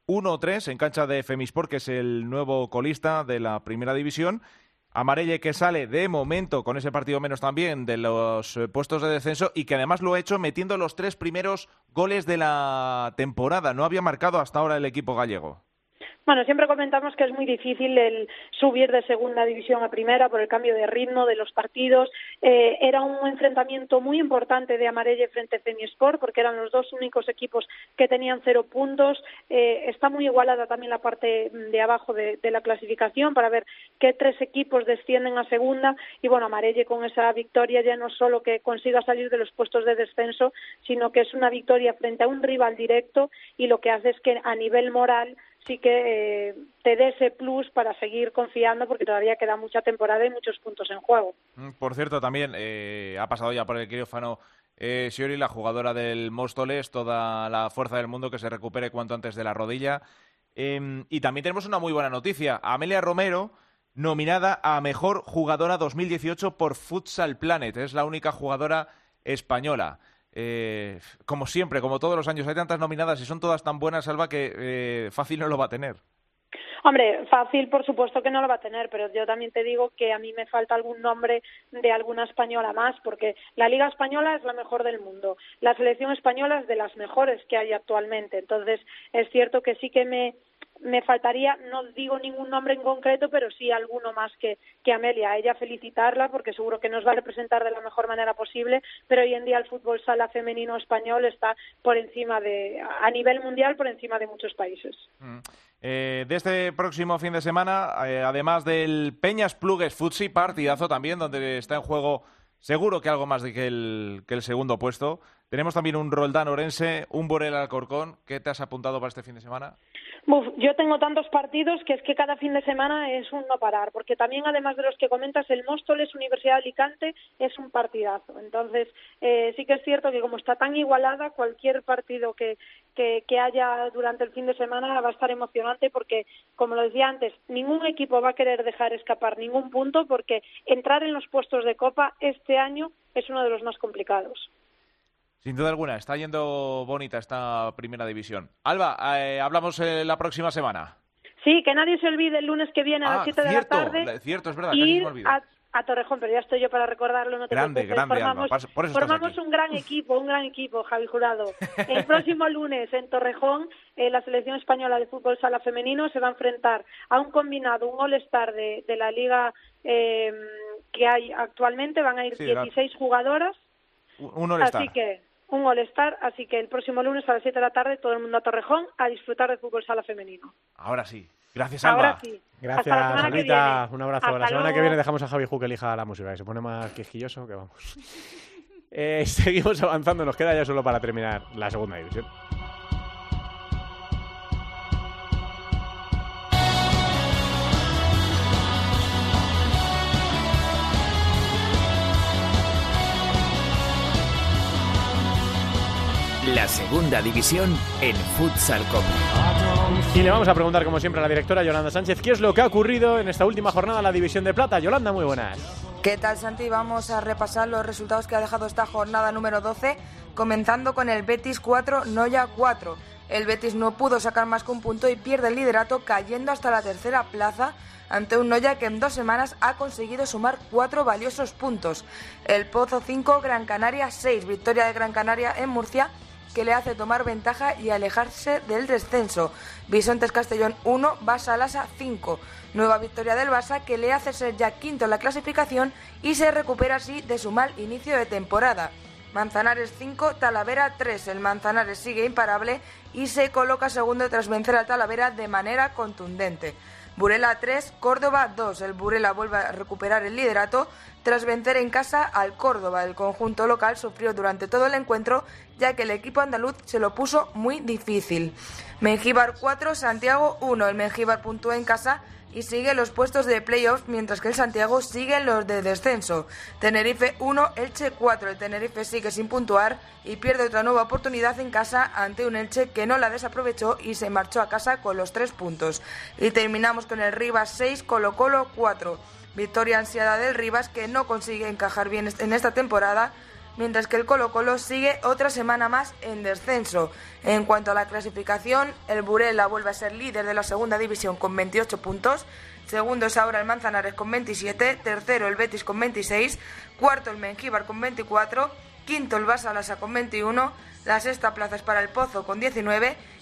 J: 1-3 en cancha de Femisport, que es el nuevo colista de la primera división. Amarelle, que sale de momento con ese partido menos también de los puestos de descenso, y que además lo ha hecho metiendo los 3 primeros goles de la temporada. No había marcado hasta ahora el equipo gallego.
K: Bueno, siempre comentamos que es muy difícil el subir de segunda división a primera por el cambio de ritmo de los partidos. Era un enfrentamiento muy importante de Amarelle frente a Femisport porque eran los dos únicos equipos que tenían 0 puntos. Está muy igualada también la parte de abajo de la clasificación para ver qué 3 equipos descienden a segunda. Y bueno, Amarelle con esa victoria ya no solo que consiga salir de los puestos de descenso, sino que es una victoria frente a un rival directo y lo que hace es que a nivel moral sí que te dé ese plus para seguir confiando porque todavía queda mucha temporada y muchos puntos en juego.
J: Por cierto, también ha pasado ya por el quirófano Sciori, la jugadora del Móstoles, toda la fuerza del mundo, que se recupere cuanto antes de la rodilla. Y también tenemos una muy buena noticia. Amelia Romero, nominada a Mejor Jugadora 2018 por Futsal Planet. Es la única jugadora española. Como siempre, como todos los años, hay tantas nominadas y son todas tan buenas, Alba, que fácil no lo va a tener.
K: Hombre, fácil por supuesto que no lo va a tener, pero yo también te digo que a mí me falta algún nombre de alguna española más, porque la Liga Española es la mejor del mundo, la selección española es de las mejores que hay actualmente, entonces es cierto que sí que me faltaría, no digo ningún nombre en concreto, pero sí alguno más que Amelia. A ella felicitarla porque seguro que nos va a representar de la mejor manera posible, pero hoy en día el fútbol sala femenino español está por encima a nivel mundial, por encima de muchos países.
J: De este próximo fin de semana, además del Peñas Plugues Futsi, partidazo también, donde está en juego seguro que algo más que el segundo puesto. Tenemos también un Roldán Orense, un Burela Alcorcón. ¿Qué te has apuntado para este fin de semana?
K: Yo tengo tantos partidos que es que cada fin de semana es un no parar, porque también además de los que comentas, el Móstoles Universidad de Alicante es un partidazo. Entonces sí que es cierto que como está tan igualada, cualquier partido que haya durante el fin de semana va a estar emocionante porque, como lo decía antes, ningún equipo va a querer dejar escapar ningún punto porque entrar en los puestos de Copa este año es uno de los más complicados.
J: Sin duda alguna, está yendo bonita esta primera división. Alba, hablamos la próxima semana.
K: Sí, que nadie se olvide el lunes que viene a las 7 de la tarde.
J: Cierto, es verdad, casi se me olvida.
K: A Torrejón, pero ya estoy yo para recordarlo, no te preocupes.
J: Grande, Alba, por eso
K: formamos un gran equipo, Javi Jurado. El próximo lunes en Torrejón, la selección española de fútbol sala femenino se va a enfrentar a un combinado, un All-Star de la liga que hay actualmente. Van a ir 16 jugadoras.
J: Un All-Star.
K: Así que un All-Star, así que el próximo lunes a las 7 de la tarde todo el mundo a Torrejón a disfrutar del fútbol sala femenino.
J: Ahora sí. Gracias, Alba.
K: Ahora sí.
B: Gracias, Albita. Un abrazo.
K: Hasta
B: la semana
K: luego.
B: que viene dejamos a Javi Ju que elija la música, que se pone más quisquilloso que vamos. Seguimos avanzando, nos queda ya solo para terminar la segunda división.
A: La segunda división en Futsal Cope.
B: Y le vamos a preguntar, como siempre, a la directora Yolanda Sánchez qué es lo que ha ocurrido en esta última jornada de la División de Plata. Yolanda, muy buenas.
M: ¿Qué tal, Santi? Vamos a repasar los resultados que ha dejado esta jornada número 12, comenzando con el Betis 4, Noya 4. El Betis no pudo sacar más que un punto y pierde el liderato, cayendo hasta la tercera plaza ante un Noya que en 2 semanas ha conseguido sumar 4 valiosos puntos. El Pozo 5, Gran Canaria 6, victoria de Gran Canaria en Murcia, que le hace tomar ventaja y alejarse del descenso. Bisontes Castellón 1, Barça Lassa 5. Nueva victoria del Barça que le hace ser ya quinto en la clasificación y se recupera así de su mal inicio de temporada. Manzanares 5, Talavera 3. El Manzanares sigue imparable y se coloca segundo tras vencer al Talavera de manera contundente. Burela 3, Córdoba 2. El Burela vuelve a recuperar el liderato tras vencer en casa al Córdoba. El conjunto local sufrió durante todo el encuentro, ya que el equipo andaluz se lo puso muy difícil. Mengíbar 4, Santiago 1. El Mengíbar puntúa en casa y sigue los puestos de playoff, mientras que el Santiago sigue en los de descenso. Tenerife 1, Elche 4. El Tenerife sigue sin puntuar y pierde otra nueva oportunidad en casa ante un Elche que no la desaprovechó y se marchó a casa con los 3 puntos. Y terminamos con el Rivas 6, Colo-Colo 4. Victoria ansiada del Rivas, que no consigue encajar bien en esta temporada, mientras que el Colo-Colo sigue otra semana más en descenso. En cuanto a la clasificación, el Burela vuelve a ser líder de la segunda división con 28 puntos, segundo es ahora el Manzanares con 27, tercero el Betis con 26, cuarto el Mengíbar con 24, quinto el Barça Lassa con 21, la sexta plaza es para el Pozo con 19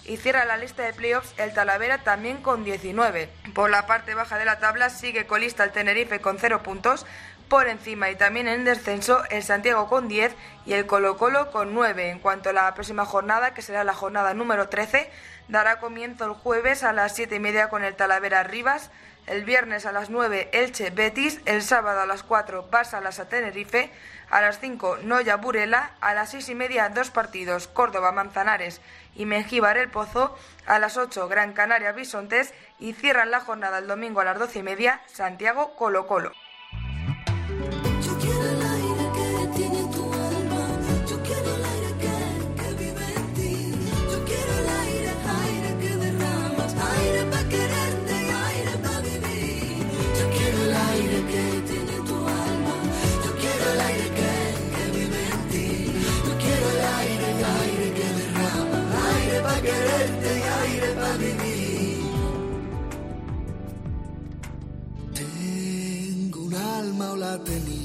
M: y cierra la lista de playoffs el Talavera también con 19. Por la parte baja de la tabla sigue colista el Tenerife con 0 puntos. Por encima y también en descenso el Santiago con 10 y el Colo-Colo con 9. En cuanto a la próxima jornada, que será la jornada número 13, dará comienzo el jueves a las 7:30 con el Talavera Rivas, el viernes a las 9 Elche Betis, el sábado a las 4 Barça Lassa Tenerife, a las 5 Noya Burela, a las 6:30 2 partidos Córdoba Manzanares y Mengíbar El Pozo, a las 8 Gran Canaria Bisontes y cierran la jornada el domingo a las 12:30 Santiago Colo-Colo.
C: Yo quiero el aire que tiene tu alma, yo quiero el aire que vive en ti, yo quiero el aire que derramas, aire para quererte y aire para vivir. Yo quiero el aire que tiene tu alma, yo quiero el aire que vive en ti, yo quiero el aire que derramas, aire para quererte y aire para vivir. Tengo un alma o la tenía.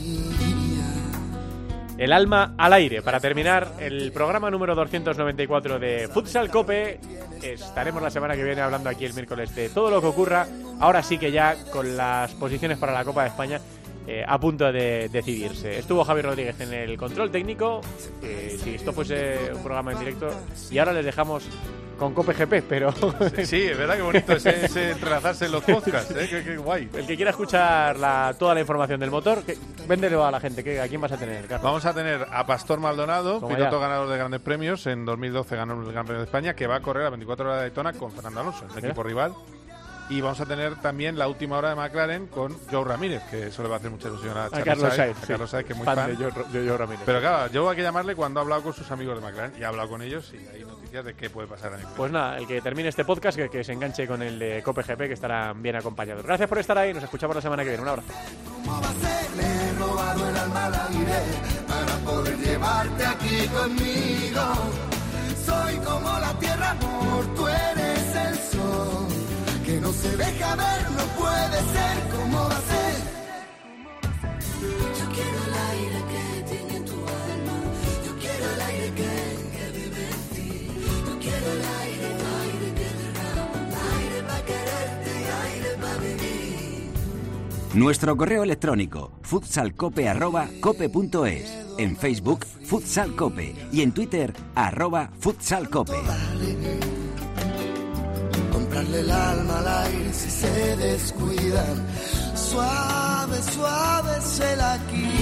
B: El alma al aire. Para terminar el programa número 294 de Futsal Cope, estaremos la semana que viene hablando aquí el miércoles de todo lo que ocurra. Ahora sí que ya con las posiciones para la Copa de España a punto de decidirse. Estuvo Javi Rodríguez en el control técnico, si esto fuese un programa en directo, y ahora les dejamos con Cope GP, pero...
L: Sí, es verdad que bonito ese entrelazarse en los podcasts, qué guay.
B: El que quiera escuchar toda la información del motor, véndelo a la gente. ¿A quién vas a tener, Carlos?
L: Vamos a tener a Pastor Maldonado,
B: Toma
L: piloto
B: ya.
L: ganador de grandes premios. En 2012 ganó el Gran Premio de España, que va a correr a 24 horas de Daytona con Fernando Alonso, el equipo rival. Y vamos a tener también la última hora de McLaren con Joe Ramírez, que eso le va a hacer mucha ilusión a
B: Carlos Sainz,
L: Carlos Sainz, que es muy
B: fan
L: fan
B: de Joe Ramírez.
L: Pero claro, yo hay que llamarle cuando ha hablado con sus amigos de McLaren, y ha hablado con ellos y hay noticias de qué puede pasar en el
B: Pues nada, el que termine este podcast, que se enganche con el de Cope GP, que estarán bien acompañados. Gracias por estar ahí, nos escuchamos la semana que viene. Un abrazo.
C: ¿Cómo va a ser? Le he robado el alma al aire para poder llevarte aquí conmigo. Soy como la tierra, amor, tú eres el sol. Que no se deja ver, no puede ser. ¿Cómo va a ser? Yo quiero el aire que tiene tu alma, yo quiero el aire que vive en ti, yo quiero el aire que derrama, aire para quererte y aire para vivir.
A: Nuestro correo electrónico futsalcope@cope.es, en Facebook Futsalcope y en Twitter @futsalcope.
C: Comprarle el alma al aire si se descuidan, suave, suave se la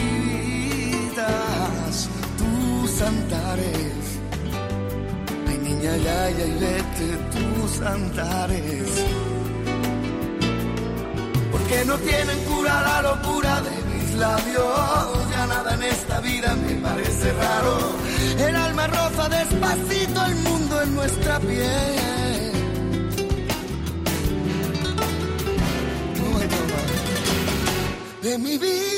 C: quitas, tus antares. Ay niña, ya, y lete tus antares. Porque no tienen cura la locura de mis labios. Ya nada en esta vida me parece raro. El alma roza despacito el mundo en nuestra piel. De mi vida